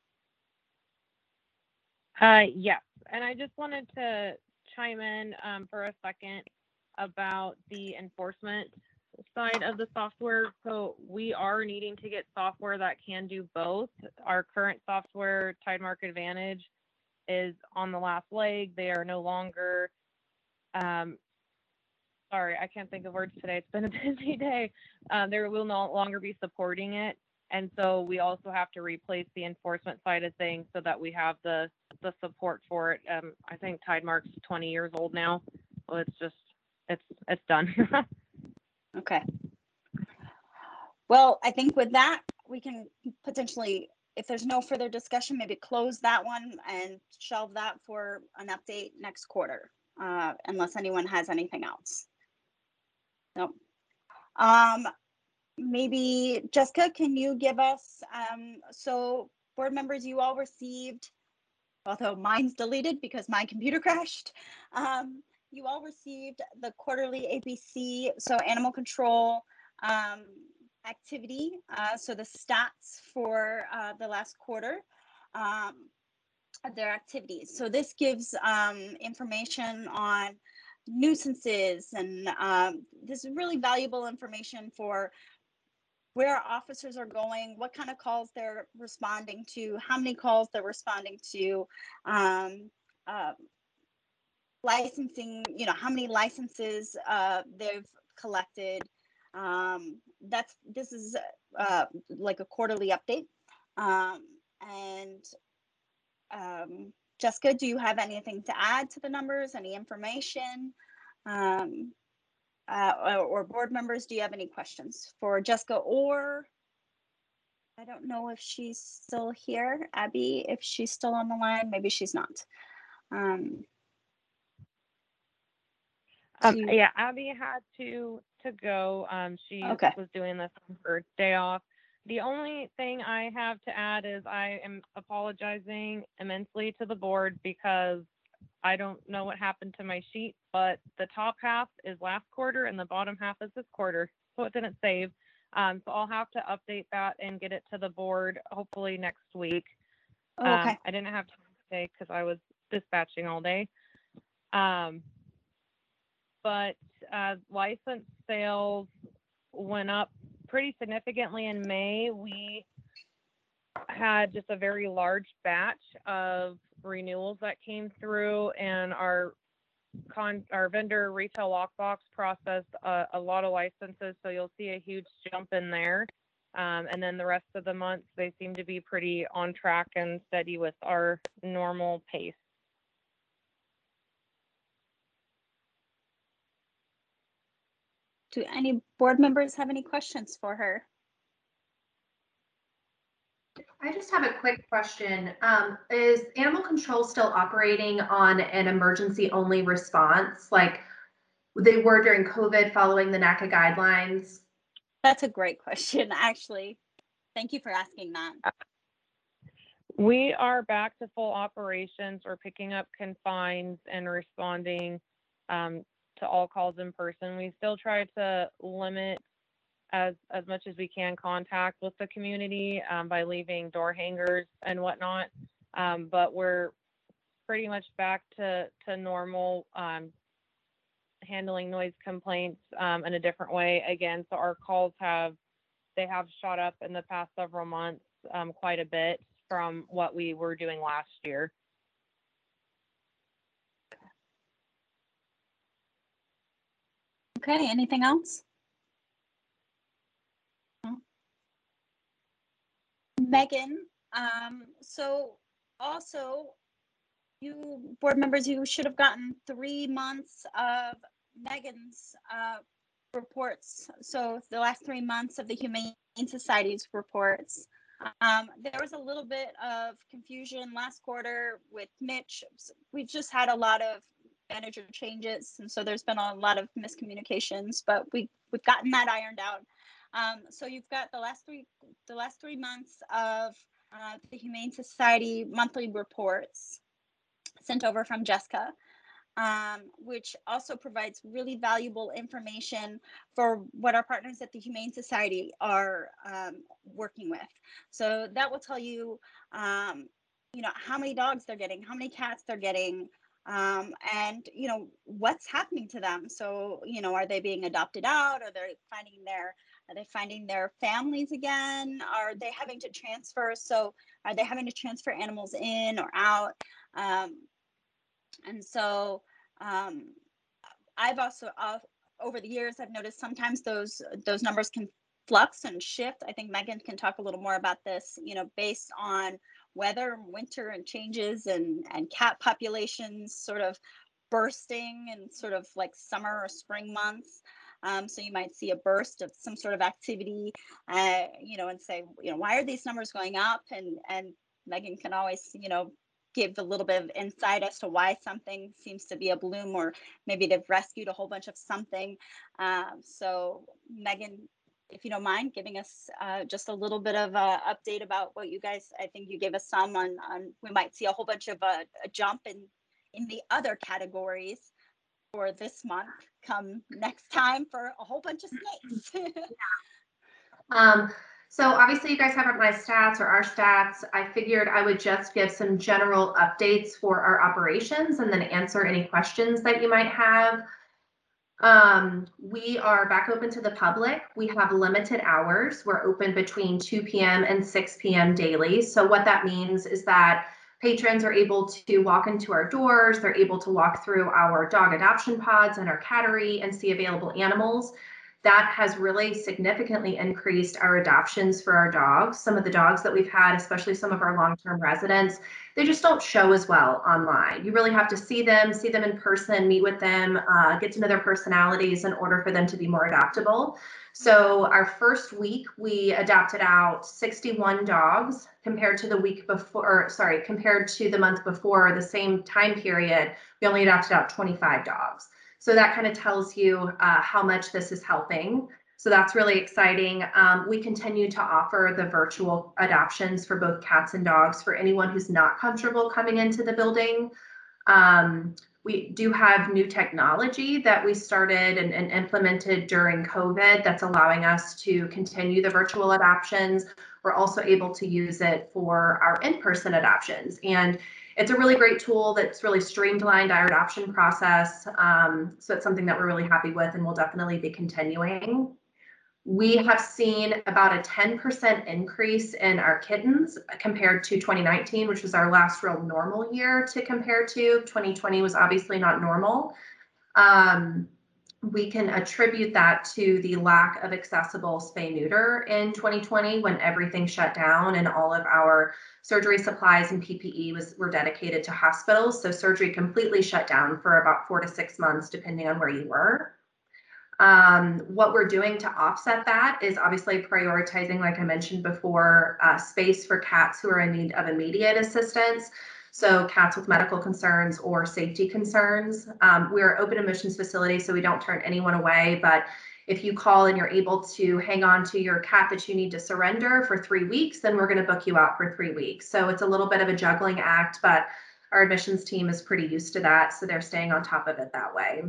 Uh, yes, and I just wanted to chime in um, for a second about the enforcement side of the software. So we are needing to get software that can do both. Our current software, Tidemark Advantage, is on the last leg. They are no longer, um, sorry, I can't think of words today. It's been a busy day. Uh, they will no longer be supporting it. And so we also have to replace the enforcement side of things so that we have the, the support for it. Um, I think Tidemark's twenty years old now. So it's just, it's, it's done. Okay. Well, I think with that, we can potentially, if there's no further discussion, maybe close that one and shelve that for an update next quarter, uh, unless anyone has anything else. No. Um, maybe Jessica, can you give us, um, so board members, you all received, although mine's deleted because my computer crashed, um, you all received the quarterly A B C, so animal control um, activity, uh, so the stats for uh, the last quarter, um, of their activities. So this gives um, information on nuisances, and um, this is really valuable information for where officers are going, what kind of calls they're responding to, how many calls they're responding to, um, uh, licensing, you know, how many licenses uh, they've collected. Um, that's, this is uh, like a quarterly update. Um, and um, Jessica, do you have anything to add to the numbers, any information? Um, uh, or, or board members, do you have any questions for Jessica? Or I don't know if she's still here, Abby, if she's still on the line, maybe she's not. Um, Um, do you- yeah, Abby had to to go. Um, she Okay. was doing this on her day off. The only thing I have to add is I am apologizing immensely to the board because I don't know what happened to my sheet, but the top half is last quarter and the bottom half is this quarter, so it didn't save. Um, so I'll have to update that and get it to the board hopefully next week. Oh, okay. Um, I didn't have time today because I was dispatching all day. Um, but uh, license sales went up pretty significantly in May. We had just a very large batch of renewals that came through, and our con our vendor retail lockbox processed a, a lot of licenses, so you'll see a huge jump in there. Um, and then the rest of the months, they seem to be pretty on track and steady with our normal pace. Do any board members have any questions for her? I just have a quick question. Um, is animal control still operating on an emergency only response like they were during COVID following the NACA guidelines? That's a great question, actually. Thank you for asking that. We are back to full operations. We're picking up confines and responding um, to all calls in person. We still try to limit as as much as we can contact with the community um, by leaving door hangers and whatnot. Um, but we're pretty much back to to normal, um, handling noise complaints um, in a different way again. So our calls have they have shot up in the past several months um, quite a bit from what we were doing last year. Okay, anything else? Megan, um, so also you board members, you should have gotten three months of Megan's uh, reports. So the last three months of the Humane Society's reports. Um, there was a little bit of confusion last quarter with Mitch. We've just had a lot of manager changes, and so there's been a lot of miscommunications, but we we've gotten that ironed out. Um, so you've got the last three the last three months of uh, the Humane Society monthly reports sent over from Jessica, um, which also provides really valuable information for what our partners at the Humane Society are um, working with. So that will tell you, um, you know, how many dogs they're getting, how many cats they're getting, um, and, you know, what's happening to them. So, you know, are they being adopted out? Are they finding their, are they finding their families again? Are they having to transfer? So are they having to transfer animals in or out? Um, and so um, I've also, uh, over the years, I've noticed sometimes those those numbers can flux and shift. I think Megan can talk a little more about this, you know, based on weather, winter and changes and, and cat populations sort of bursting in sort of like summer or spring months. Um, so you might see a burst of some sort of activity, uh, you know, and say, you know, why are these numbers going up? And, and Megan can always, you know, give a little bit of insight as to why something seems to be a bloom, or maybe they've rescued a whole bunch of something. Um, so Megan, if you don't mind giving us uh, just a little bit of a update about what you guys, I think you gave us some on, on we might see a whole bunch of a, a jump in, in the other categories for this month come next time for a whole bunch of snakes. Um, so obviously you guys have my stats or our stats. I figured I would just give some general updates for our operations and then answer any questions that you might have. Um, we are back open to the public. We have limited hours. We're open between two p m and six p m daily. So what that means is that patrons are able to walk into our doors. They're able to walk through our dog adoption pods and our cattery and see available animals. That has really significantly increased our adoptions for our dogs. Some of the dogs that we've had, especially some of our long-term residents, they just don't show as well online. You really have to see them, see them in person, meet with them, uh, get to know their personalities in order for them to be more adoptable. So our first week, we adopted out sixty-one dogs compared to the week before, or sorry, compared to the month before, the same time period, we only adopted out twenty-five dogs. So that kind of tells you uh, how much this is helping. So that's really exciting. Um, we continue to offer the virtual adoptions for both cats and dogs for anyone who's not comfortable coming into the building. Um, we do have new technology that we started and, and implemented during COVID that's allowing us to continue the virtual adoptions. We're also able to use it for our in-person adoptions. And it's a really great tool that's really streamlined our adoption process. Um, so it's something that we're really happy with and we'll definitely be continuing. We have seen about a ten percent increase in our kittens compared to twenty nineteen, which was our last real normal year to compare to. twenty twenty was obviously not normal. Um, we can attribute that to the lack of accessible spay neuter in twenty twenty when everything shut down and all of our surgery supplies and P P E was were dedicated to hospitals. So surgery completely shut down for about four to six months, depending on where you were. Um, what we're doing to offset that is obviously prioritizing, like I mentioned before, uh, space for cats who are in need of immediate assistance. So cats with medical concerns or safety concerns. Um, we're an open admissions facility, so we don't turn anyone away. But if you call and you're able to hang on to your cat that you need to surrender for three weeks, then we're going to book you out for three weeks. So it's a little bit of a juggling act, but our admissions team is pretty used to that. So they're staying on top of it that way.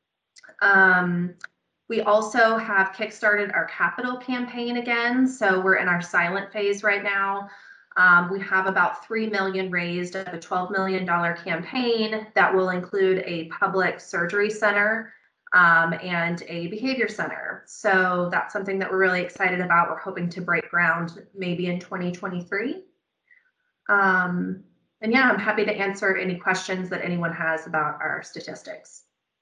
Um, we also have kickstarted our capital campaign again. So we're in our silent phase right now. Um, we have about three million raised of a twelve million dollar campaign that will include a public surgery center um, and a behavior center. So that's something that we're really excited about. We're hoping to break ground maybe in twenty twenty-three. Um, and yeah, I'm happy to answer any questions that anyone has about our statistics.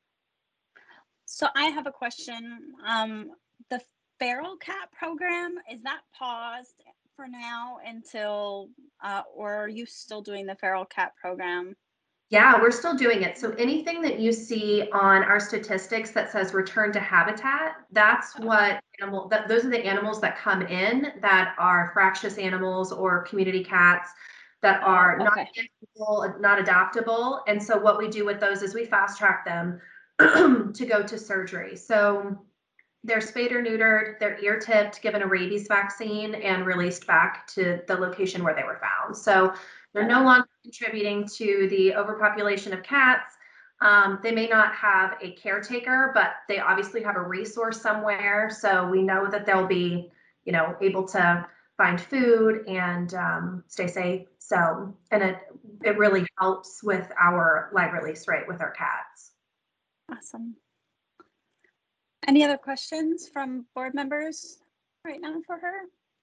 So I have a question. Um, the feral cat program, is that paused for now until, uh, or are you still doing the feral cat program? Yeah, we're still doing it. So anything that you see on our statistics that says return to habitat, that's what animal, that, those are the animals that come in that are fractious animals or community cats that are not Okay. adaptable, not adoptable. And so what we do with those is we fast track them to go to surgery. So they're spayed or neutered, they're ear tipped, given a rabies vaccine, and released back to the location where they were found. So they're no longer contributing to the overpopulation of cats. Um, they may not have a caretaker, but they obviously have a resource somewhere. So we know that they'll be, you know, able to find food and um, stay safe. So, and it it really helps with our live release rate with our cats. Awesome. Any other questions from board members right now for her?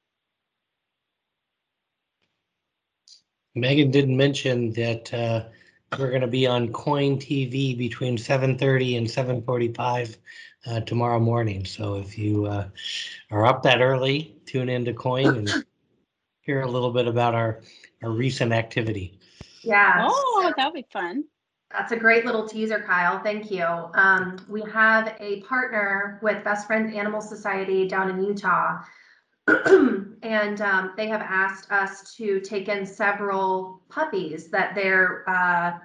Megan didn't mention that uh, we're going to be on Coin T V between seven thirty and seven forty-five uh, tomorrow morning. So if you uh, are up that early, tune into Coin and hear a little bit about our, our recent activity. Yeah. Oh, that'll be fun. That's a great little teaser, Kyle. Thank you. Um, we have a partner with Best Friends Animal Society down in Utah. and um, they have asked us to take in several puppies that they're uh,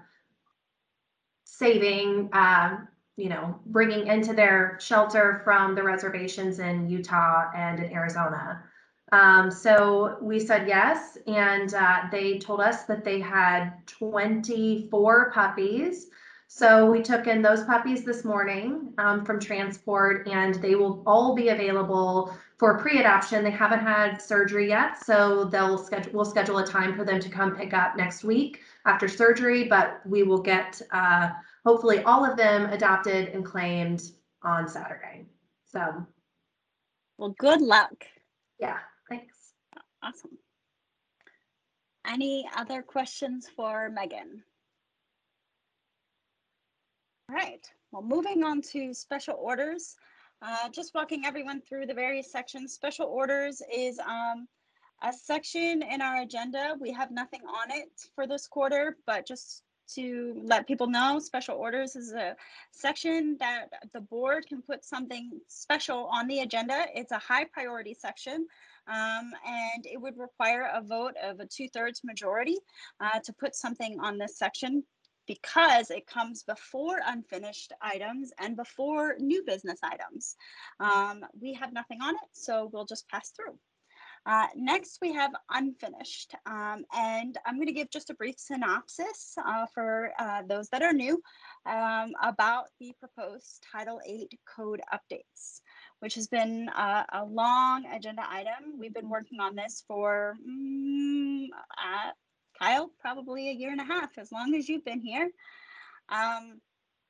saving, uh, you know, bringing into their shelter from the reservations in Utah and in Arizona. Um, so we said yes, and uh, they told us that they had twenty-four puppies. So we took in those puppies this morning um, from transport, and they will all be available for pre-adoption. They haven't had surgery yet, so they'll schedule, we'll schedule a time for them to come pick up next week after surgery, but we will get uh, hopefully all of them adopted and claimed on Saturday. So, well, good luck. Yeah, thanks. Awesome. Any other questions for Megan? All right, well, moving on to special orders. Uh, just walking everyone through the various sections. Special orders is um, a section in our agenda. We have nothing on it for this quarter, but just to let people know, special orders is a section that the board can put something special on the agenda. It's a high priority section, um, and it would require a vote of a two-thirds majority uh, to put something on this section, because it comes before unfinished items and before new business items. Um, we have nothing on it, so we'll just pass through. Uh, next, we have unfinished, um, and I'm going to give just a brief synopsis uh, for uh, those that are new um, about the proposed Title eight code updates, which has been uh, a long agenda item. We've been working on this for, mm, uh, Kyle, probably a year and a half, as long as you've been here. Um,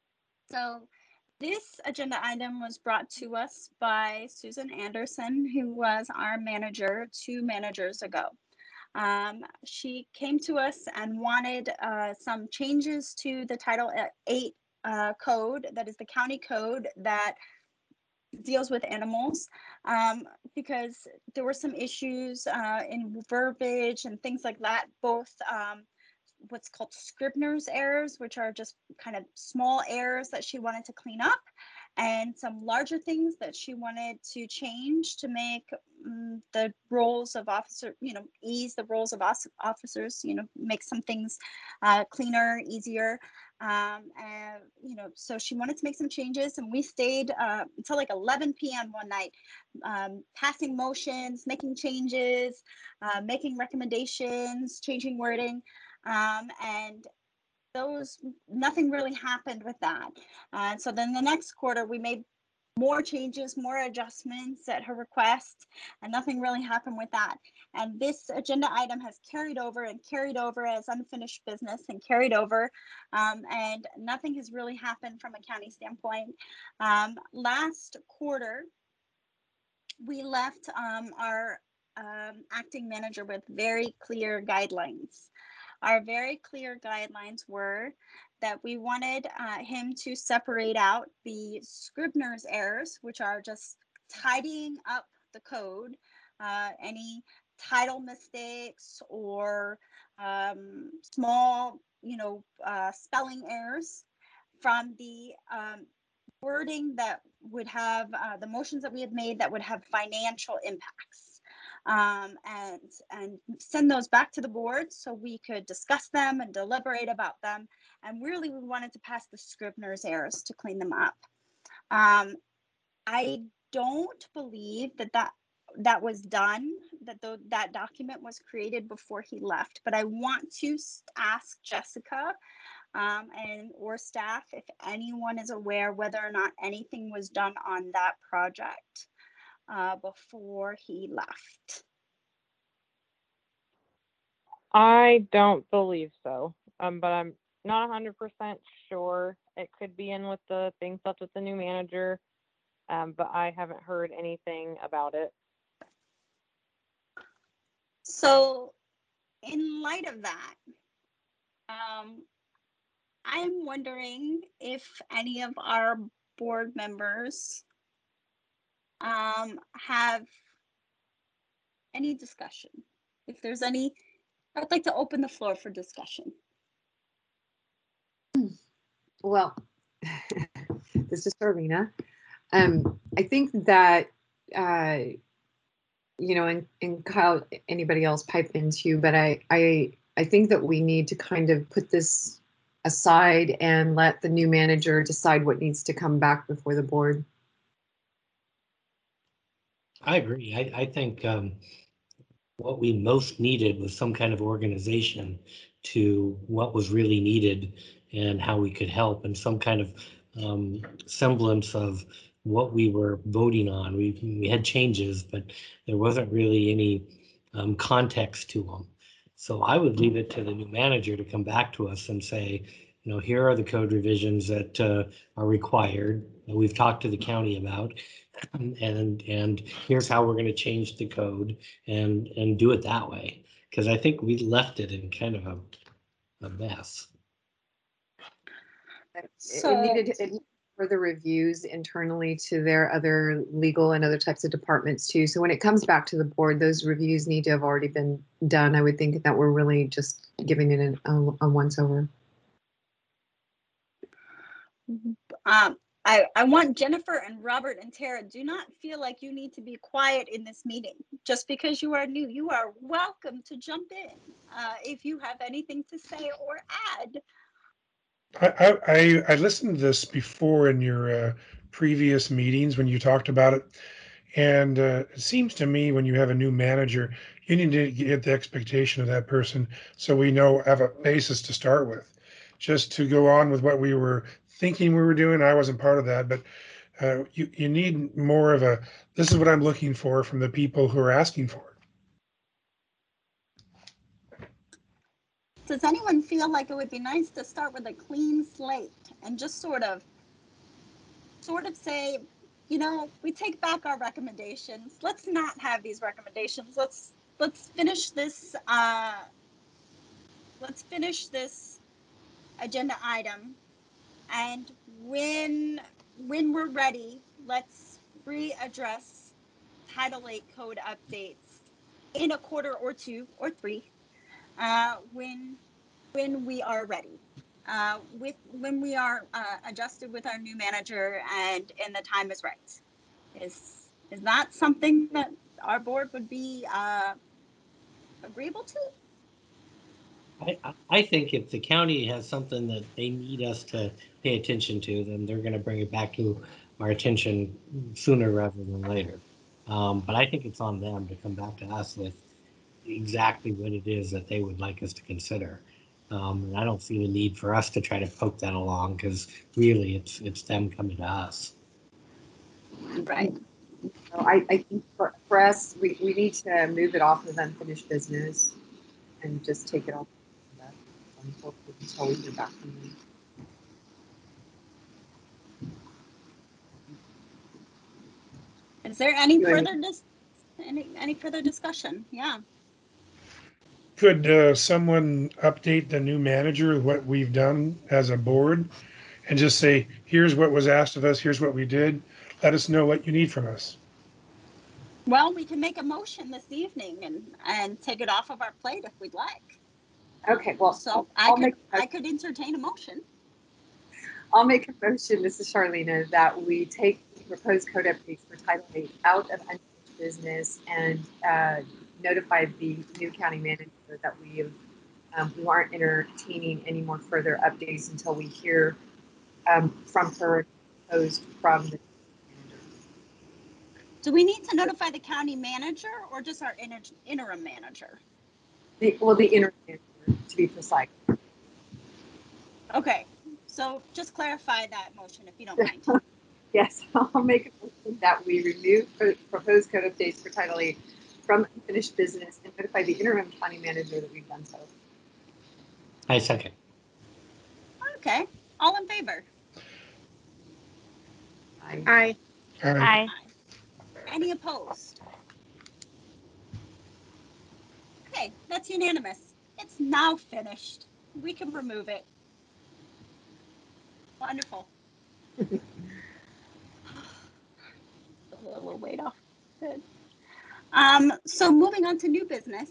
so this agenda item was brought to us by Susan Anderson, who was our manager two managers ago. Um, she came to us and wanted uh, some changes to the Title eight uh, code, that is the county code that deals with animals, um, because there were some issues uh, in verbiage and things like that, both um, what's called Scribner's errors, which are just kind of small errors that she wanted to clean up, and some larger things that she wanted to change to make um, the roles of officer, you know, ease the roles of officers, you know, make some things uh, cleaner, easier. Um, and, you know, so she wanted to make some changes, and we stayed uh, until like eleven p m one night, um, passing motions, making changes, uh, making recommendations, changing wording. Um, and those, nothing really happened with that. Uh, so then the next quarter, we made more changes, more adjustments at her request, and nothing really happened with that. And this agenda item has carried over and carried over as unfinished business and carried over, um, and nothing has really happened from a county standpoint. Um, last quarter, we left um, our um, acting manager with very clear guidelines. Our very clear guidelines were that we wanted uh, him to separate out the Scribner's errors, which are just tidying up the code, uh, any title mistakes or um, small you know, uh, spelling errors from the um, wording that would have uh, the motions that we had made that would have financial impacts, um, and and send those back to the board so we could discuss them and deliberate about them. And really, we wanted to pass the Scrivener's errors to clean them up. Um, I don't believe that that that was done, that the, that document was created before he left, but I want to ask Jessica um, and or staff if anyone is aware whether or not anything was done on that project uh, before he left. I don't believe so, um, but I'm not one hundred percent sure. It could be in with the things left with the new manager, um, but I haven't heard anything about it. So in light of that, um, I'm wondering if any of our board members um, have any discussion. If there's any, I'd like to open the floor for discussion. Well, this is Sarlina. Um, I think that, uh, you know, and, and Kyle, anybody else pipe in too, but I, I, I think that we need to kind of put this aside and let the new manager decide what needs to come back before the board. I agree. I, I think um, what we most needed was some kind of organization to what was really needed and how we could help, and some kind of um, semblance of what we were voting on. We, we had changes, but there wasn't really any um, context to them. So I would leave it to the new manager to come back to us and say, you know, here are the code revisions that uh, are required, that we've talked to the county about, and and here's how we're going to change the code and and do it that way. Because I think we left it in kind of a, a mess. So, it needed it needed further reviews internally to their other legal and other types of departments too. So when it comes back to the board, those reviews need to have already been done. I would think that we're really just giving it an, a, a once over. Um, I, I want Jennifer and Robert and Tara, do not feel like you need to be quiet in this meeting. Just because you are new, you are welcome to jump in uh, if you have anything to say or add. I, I, I listened to this before in your uh, previous meetings when you talked about it. And uh, it seems to me when you have a new manager, you need to get the expectation of that person so we know, have a basis to start with. Just to go on with what we were thinking we were doing, I wasn't part of that, but uh, you, you need more of a, this is what I'm looking for from the people who are asking for it. Does anyone feel like it would be nice to start with a clean slate and just sort of, sort of say, you know, we take back our recommendations. Let's not have these recommendations. Let's let's finish this. Uh, let's finish this agenda item, and when when we're ready, let's readdress Title eight code updates in a quarter or two or three. Uh, when when we are ready, uh, with when we are uh, adjusted with our new manager and and the time is right. Is is that something that our board would be uh, agreeable to? I, I think if the county has something that they need us to pay attention to, then they're going to bring it back to our attention sooner rather than later. Um, but I think it's on them to come back to us with exactly what it is that they would like us to consider. Um, and I don't see the need for us to try to poke that along, because really it's it's them coming to us. Right. So I, I think for, for us, we, we need to move it off of unfinished business and just take it off until, until we hear back from them. Is there any You further dis- any any further discussion? Yeah. Could uh, someone update the new manager what we've done as a board and just say, here's what was asked of us, here's what we did. Let us know what you need from us. Well, we can make a motion this evening and and take it off of our plate if we'd like. Okay, well, So I'll, I I'll could make, I could entertain a motion. I'll make a motion, this is Charlena, that we take the proposed code updates for Title eight out of unfinished business and uh, notify the new county manager that we um, we aren't entertaining any more further updates until we hear um, from her proposed from the manager. Do we need to notify the county manager or just our inter- interim manager? The, well, the interim manager, to be precise. Okay, so just clarify that motion if you don't mind. Yes, I'll make a motion that we remove pro- proposed code updates for Title eight from unfinished business and notify the interim county manager that we've done so. I second. Okay, all in favor? Aye. Aye. All right. Aye. Any opposed? Okay, that's unanimous. It's now finished. We can remove it. Wonderful. A little weight off. Good. Um, so moving on to new business.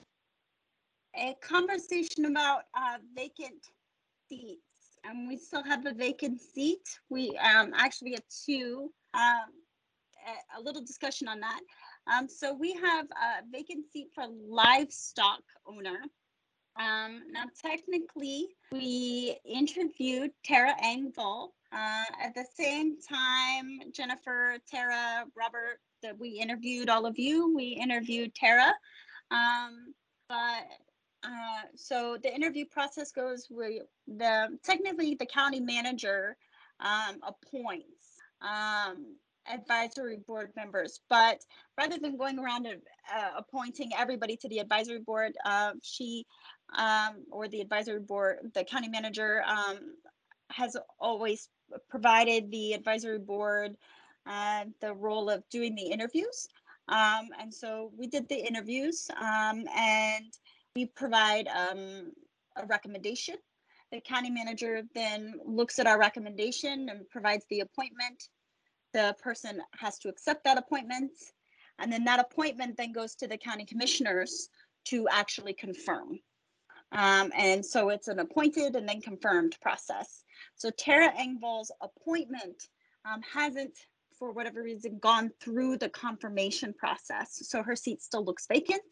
A conversation about uh, vacant seats. And we still have a vacant seat. We um, actually have two. Um, a, a little discussion on that. Um, so we have a vacant seat for livestock owner. Um, now, technically, we interviewed Tara Engvall. Uh, at the same time, Jennifer, Tara, Robert, that we interviewed all of you, we interviewed Tara. Um, but uh, so the interview process goes where the technically the county manager um, appoints um, advisory board members, but rather than going around and uh, appointing everybody to the advisory board, uh, she um, or the advisory board, the county manager um, has always provided the advisory board uh, the role of doing the interviews. Um, and so we did the interviews um, and we provide um, a recommendation. The county manager then looks at our recommendation and provides the appointment. The person has to accept that appointment. And then that appointment then goes to the county commissioners to actually confirm. Um, and so it's an appointed and then confirmed process. So Tara Engvall's appointment um, hasn't, for whatever reason, gone through the confirmation process. So her seat still looks vacant,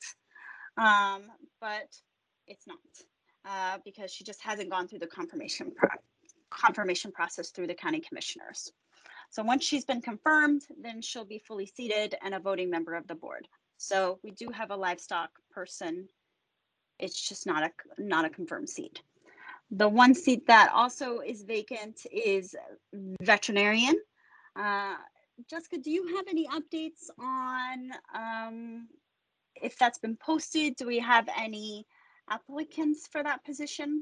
um, but it's not uh, because she just hasn't gone through the confirmation pro- confirmation process through the county commissioners. So once she's been confirmed, then she'll be fully seated and a voting member of the board. So we do have a livestock person. It's just not a not a confirmed seat. The one seat that also is vacant is veterinarian. Uh, Jessica, do you have any updates on um, if that's been posted? Do we have any applicants for that position?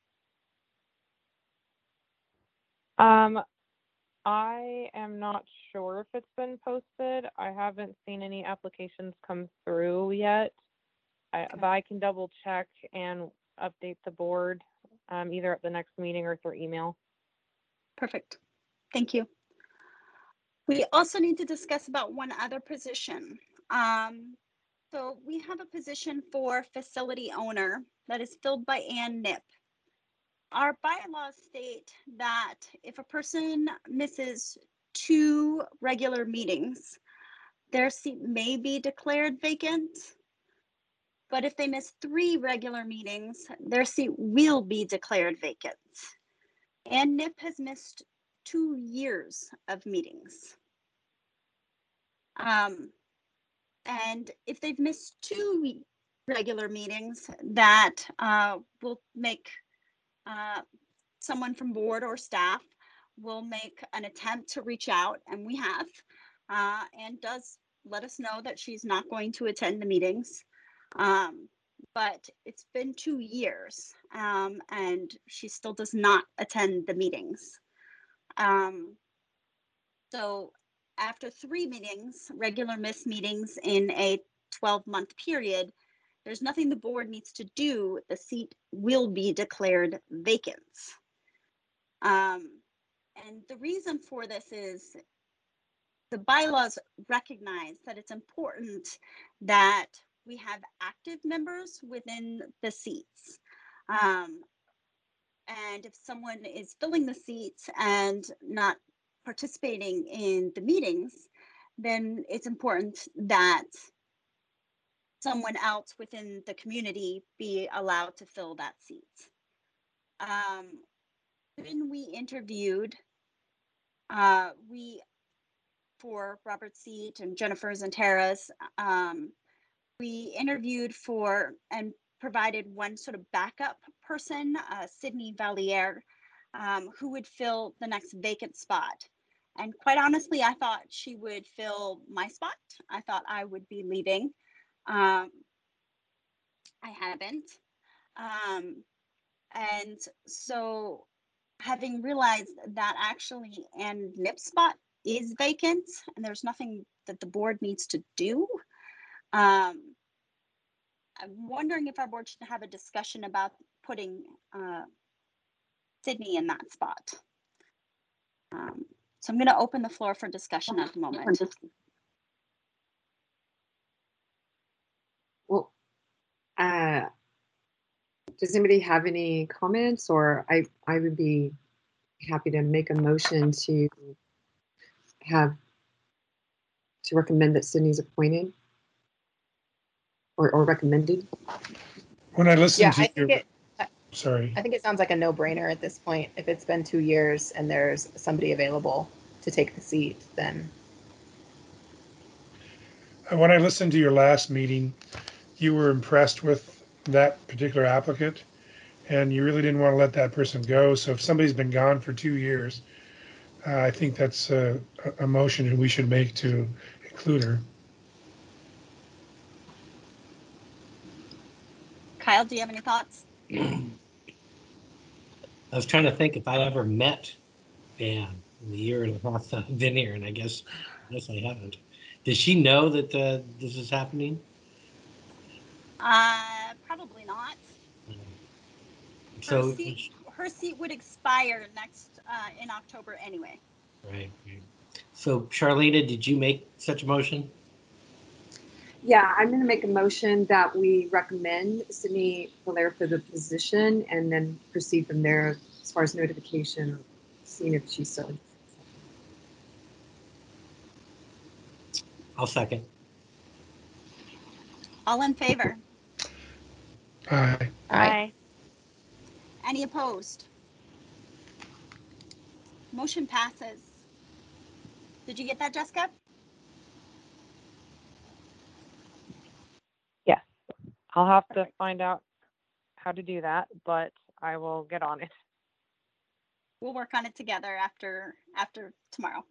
Um, I am not sure if it's been posted. I haven't seen any applications come through yet. I, but I can double check and update the board um, either at the next meeting or through email. Perfect. Thank you. We also need to discuss about one other position. Um, so we have a position for facility owner that is filled by Ann Nip. Our bylaws state that if a person misses two regular meetings, their seat may be declared vacant. But if they miss three regular meetings, their seat will be declared vacant. And Nip has missed two years of meetings. Um, and if they've missed two regular meetings, that uh, will make uh, someone from board or staff will make an attempt to reach out, and we have, uh, and does let us know that she's not going to attend the meetings. Um, but it's been two years um, and she still does not attend the meetings. Um, so after three meetings, regular missed meetings in a twelve month period, there's nothing the board needs to do. The seat will be declared vacant. Um, and the reason for this is the bylaws recognize that it's important that we have active members within the seats. Um, and if someone is filling the seats and not participating in the meetings, then it's important that someone else within the community be allowed to fill that seat. Um, when we interviewed, uh, we, for Robert's seat and Jennifer's and Tara's, um, we interviewed for and provided one sort of backup person, uh, Sydney Valliere, um, who would fill the next vacant spot. And quite honestly, I thought she would fill my spot. I thought I would be leaving. Um, I haven't. Um, and so having realized that actually Ann Nip's spot is vacant and there's nothing that the board needs to do, um, I'm wondering if our board should have a discussion about putting uh, Sydney in that spot. Um, so I'm going to open the floor for discussion at the moment. Well, uh, does anybody have any comments, or I, I would be happy to make a motion to have to recommend that Sydney's appointed or, or recommended. When I listen Yeah, to I think your, it. sorry, I think it sounds like a no-brainer at this point. If it's been two years and there's somebody available to take the seat, then when I listened to your last meeting, you were impressed with that particular applicant and you really didn't want to let that person go. So if somebody's been gone for two years, uh, I think that's a, a motion we should make to include her. Kyle, do you have any thoughts? I was trying to think if I ever met Ann in the year and a half that I've been here, and I guess I guess I haven't. Does she know that uh, this is happening? Uh, probably not. Um, Her so, seat, her seat would expire next uh, in October anyway. right, right. So, Charlena, did you make such a motion? Yeah, I'm going to make a motion that we recommend Sydney Valliere for the position and then proceed from there as far as notification, seeing if she's still. I'll second. All in favor? Aye. Aye. Any opposed? Motion passes. Did you get that, Jessica? Yes. I'll have to Perfect. find out how to do that, but I will get on it. We'll work on it together after after tomorrow.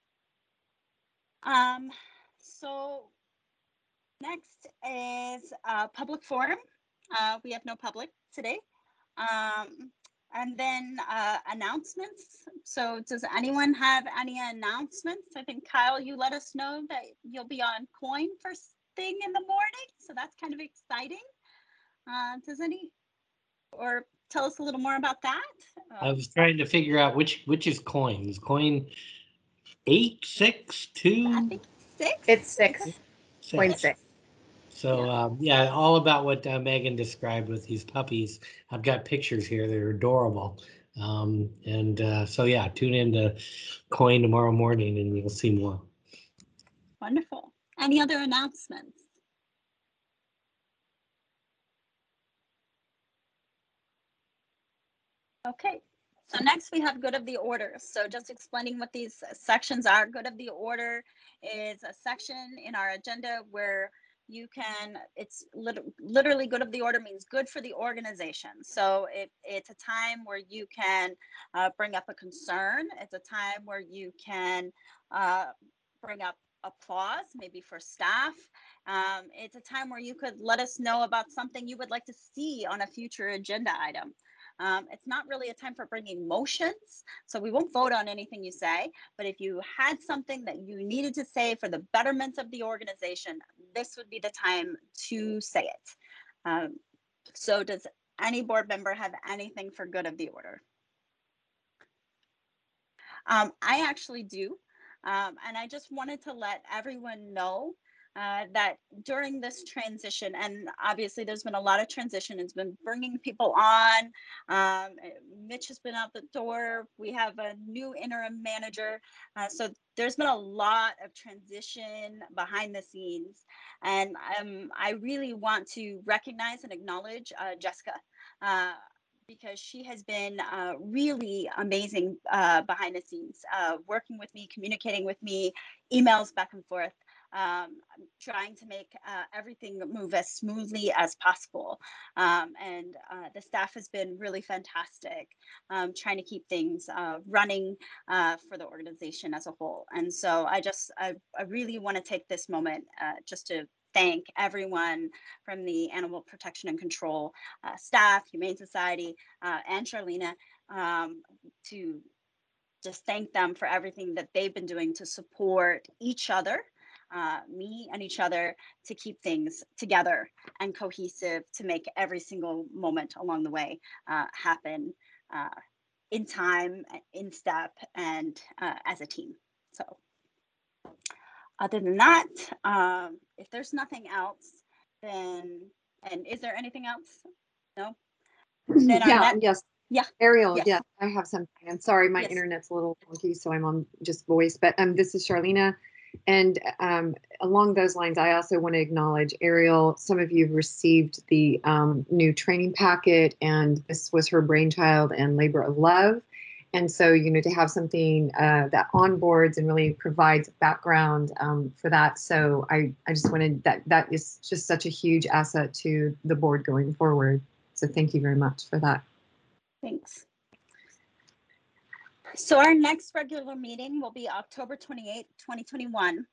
Um, so next is a public forum. Uh, we have no public today. Um, and then uh, announcements. So does anyone have any announcements? I think Kyle, you let us know that you'll be on Coin first thing in the morning. So that's kind of exciting. Uh, does any, or tell us a little more about that? Uh, I was trying to figure out which which is coin. Is coin eight, six, two? I think six. it's six point Six. six. So Yeah. um, yeah, all about what uh, Megan described with these puppies. I've got pictures here; they're adorable. Um, and uh, so yeah, tune in to Coin tomorrow morning, and you'll see more. Wonderful. Any other announcements? Okay. So next we have good of the order. So just explaining what these sections are. Good of the order is a section in our agenda where you can, it's lit literally good of the order means good for the organization. So it, it's a time where you can uh, bring up a concern. It's a time where you can uh, bring up applause, maybe for staff. Um, it's a time where you could let us know about something you would like to see on a future agenda item. Um, it's not really a time for bringing motions, so we won't vote on anything you say, but if you had something that you needed to say for the betterment of the organization, this would be the time to say it. Um, so does any board member have anything for good of the order? Um, I actually do, um, and I just wanted to let everyone know uh, that during this transition, and obviously there's been a lot of transition, it's been bringing people on. Um, Mitch has been out the door. We have a new interim manager. Uh, so there's been a lot of transition behind the scenes. And um, I really want to recognize and acknowledge uh, Jessica. Uh, because she has been uh, really amazing uh, behind the scenes, uh, working with me, communicating with me, emails back and forth, um, trying to make uh, everything move as smoothly as possible. Um, and uh, the staff has been really fantastic, um, trying to keep things uh, running uh, for the organization as a whole. And so I just, I, I really want to take this moment uh, just to thank everyone from the Animal Protection and Control uh, staff, Humane Society, uh, and Charlena, um, to just thank them for everything that they've been doing to support each other, uh, me and each other, to keep things together and cohesive, to make every single moment along the way uh, happen uh, in time, in step, and uh, as a team. So other than that, um, if there's nothing else, then, and is there anything else? No? Then our Yeah, next, yes. yeah, Ariel, yes. yeah, I have something. I'm sorry, my Yes. internet's a little funky, so I'm on just voice. But um, this is Charlena, and um, along those lines, I also want to acknowledge Ariel. Some of you have received the um, new training packet, and this was her brainchild and labor of love. And so, you know, to have something uh, that onboards and really provides background um, for that. So I, I just wanted that, that is just such a huge asset to the board going forward. So thank you very much for that. Thanks. So our next regular meeting will be October twenty-eighth, twenty twenty-one.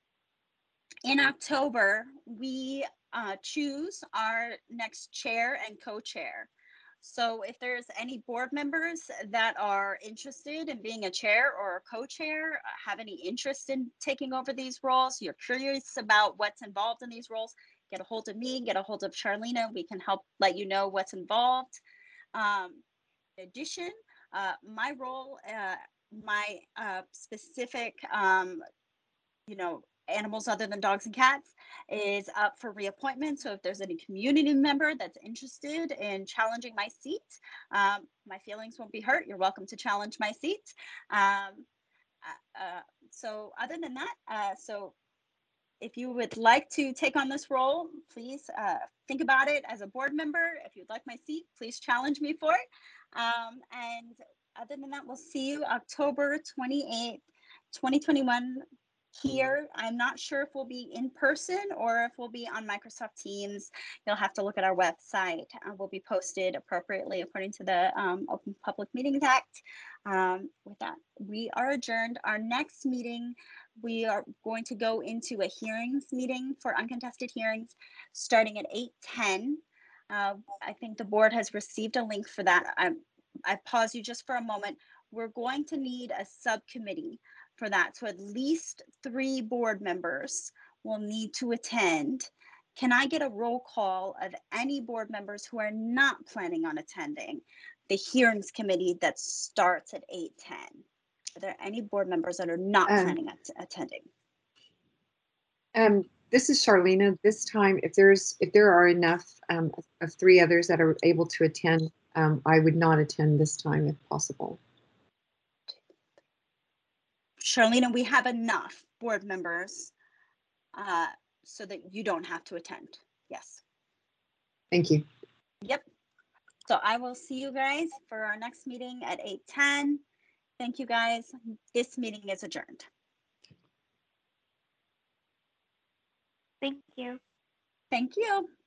In October, we uh, choose our next chair and co-chair. So if there's any board members that are interested in being a chair or a co-chair, have any interest in taking over these roles, you're curious about what's involved in these roles, get a hold of me, get a hold of Charlena. We can help let you know what's involved. Um, in addition, uh, my role, uh, my uh, specific, um, you know, animals other than dogs and cats is up for reappointment. So if there's any community member that's interested in challenging my seat, um, my feelings won't be hurt. You're welcome to challenge my seat. Um, uh, so other than that, uh, so if you would like to take on this role, please uh, think about it as a board member. If you'd like my seat, please challenge me for it. Um, and other than that, we'll see you October twenty-eighth, twenty twenty-one here. I'm not sure if we'll be in person or if we'll be on Microsoft Teams. You'll have to look at our website. Uh, we'll be posted appropriately according to the um, Open Public Meetings Act. Um, with that, we are adjourned. Our next meeting, we are going to go into a hearings meeting for uncontested hearings starting at eight ten. Uh, I think the board has received a link for that. I, I pause you just for a moment. We're going to need a subcommittee for that. So at least three board members will need to attend. Can I get a roll call of any board members who are not planning on attending the hearings committee that starts at eight ten? Are there any board members that are not Um, planning on attending? Um, this is Charlena. This time, if there's if there are enough um, of three others that are able to attend, um, I would not attend this time if possible. Charlena, we have enough board members uh, so that you don't have to attend. Yes. Thank you. Yep. So I will see you guys for our next meeting at eight ten. Thank you guys. This meeting is adjourned. Thank you. Thank you.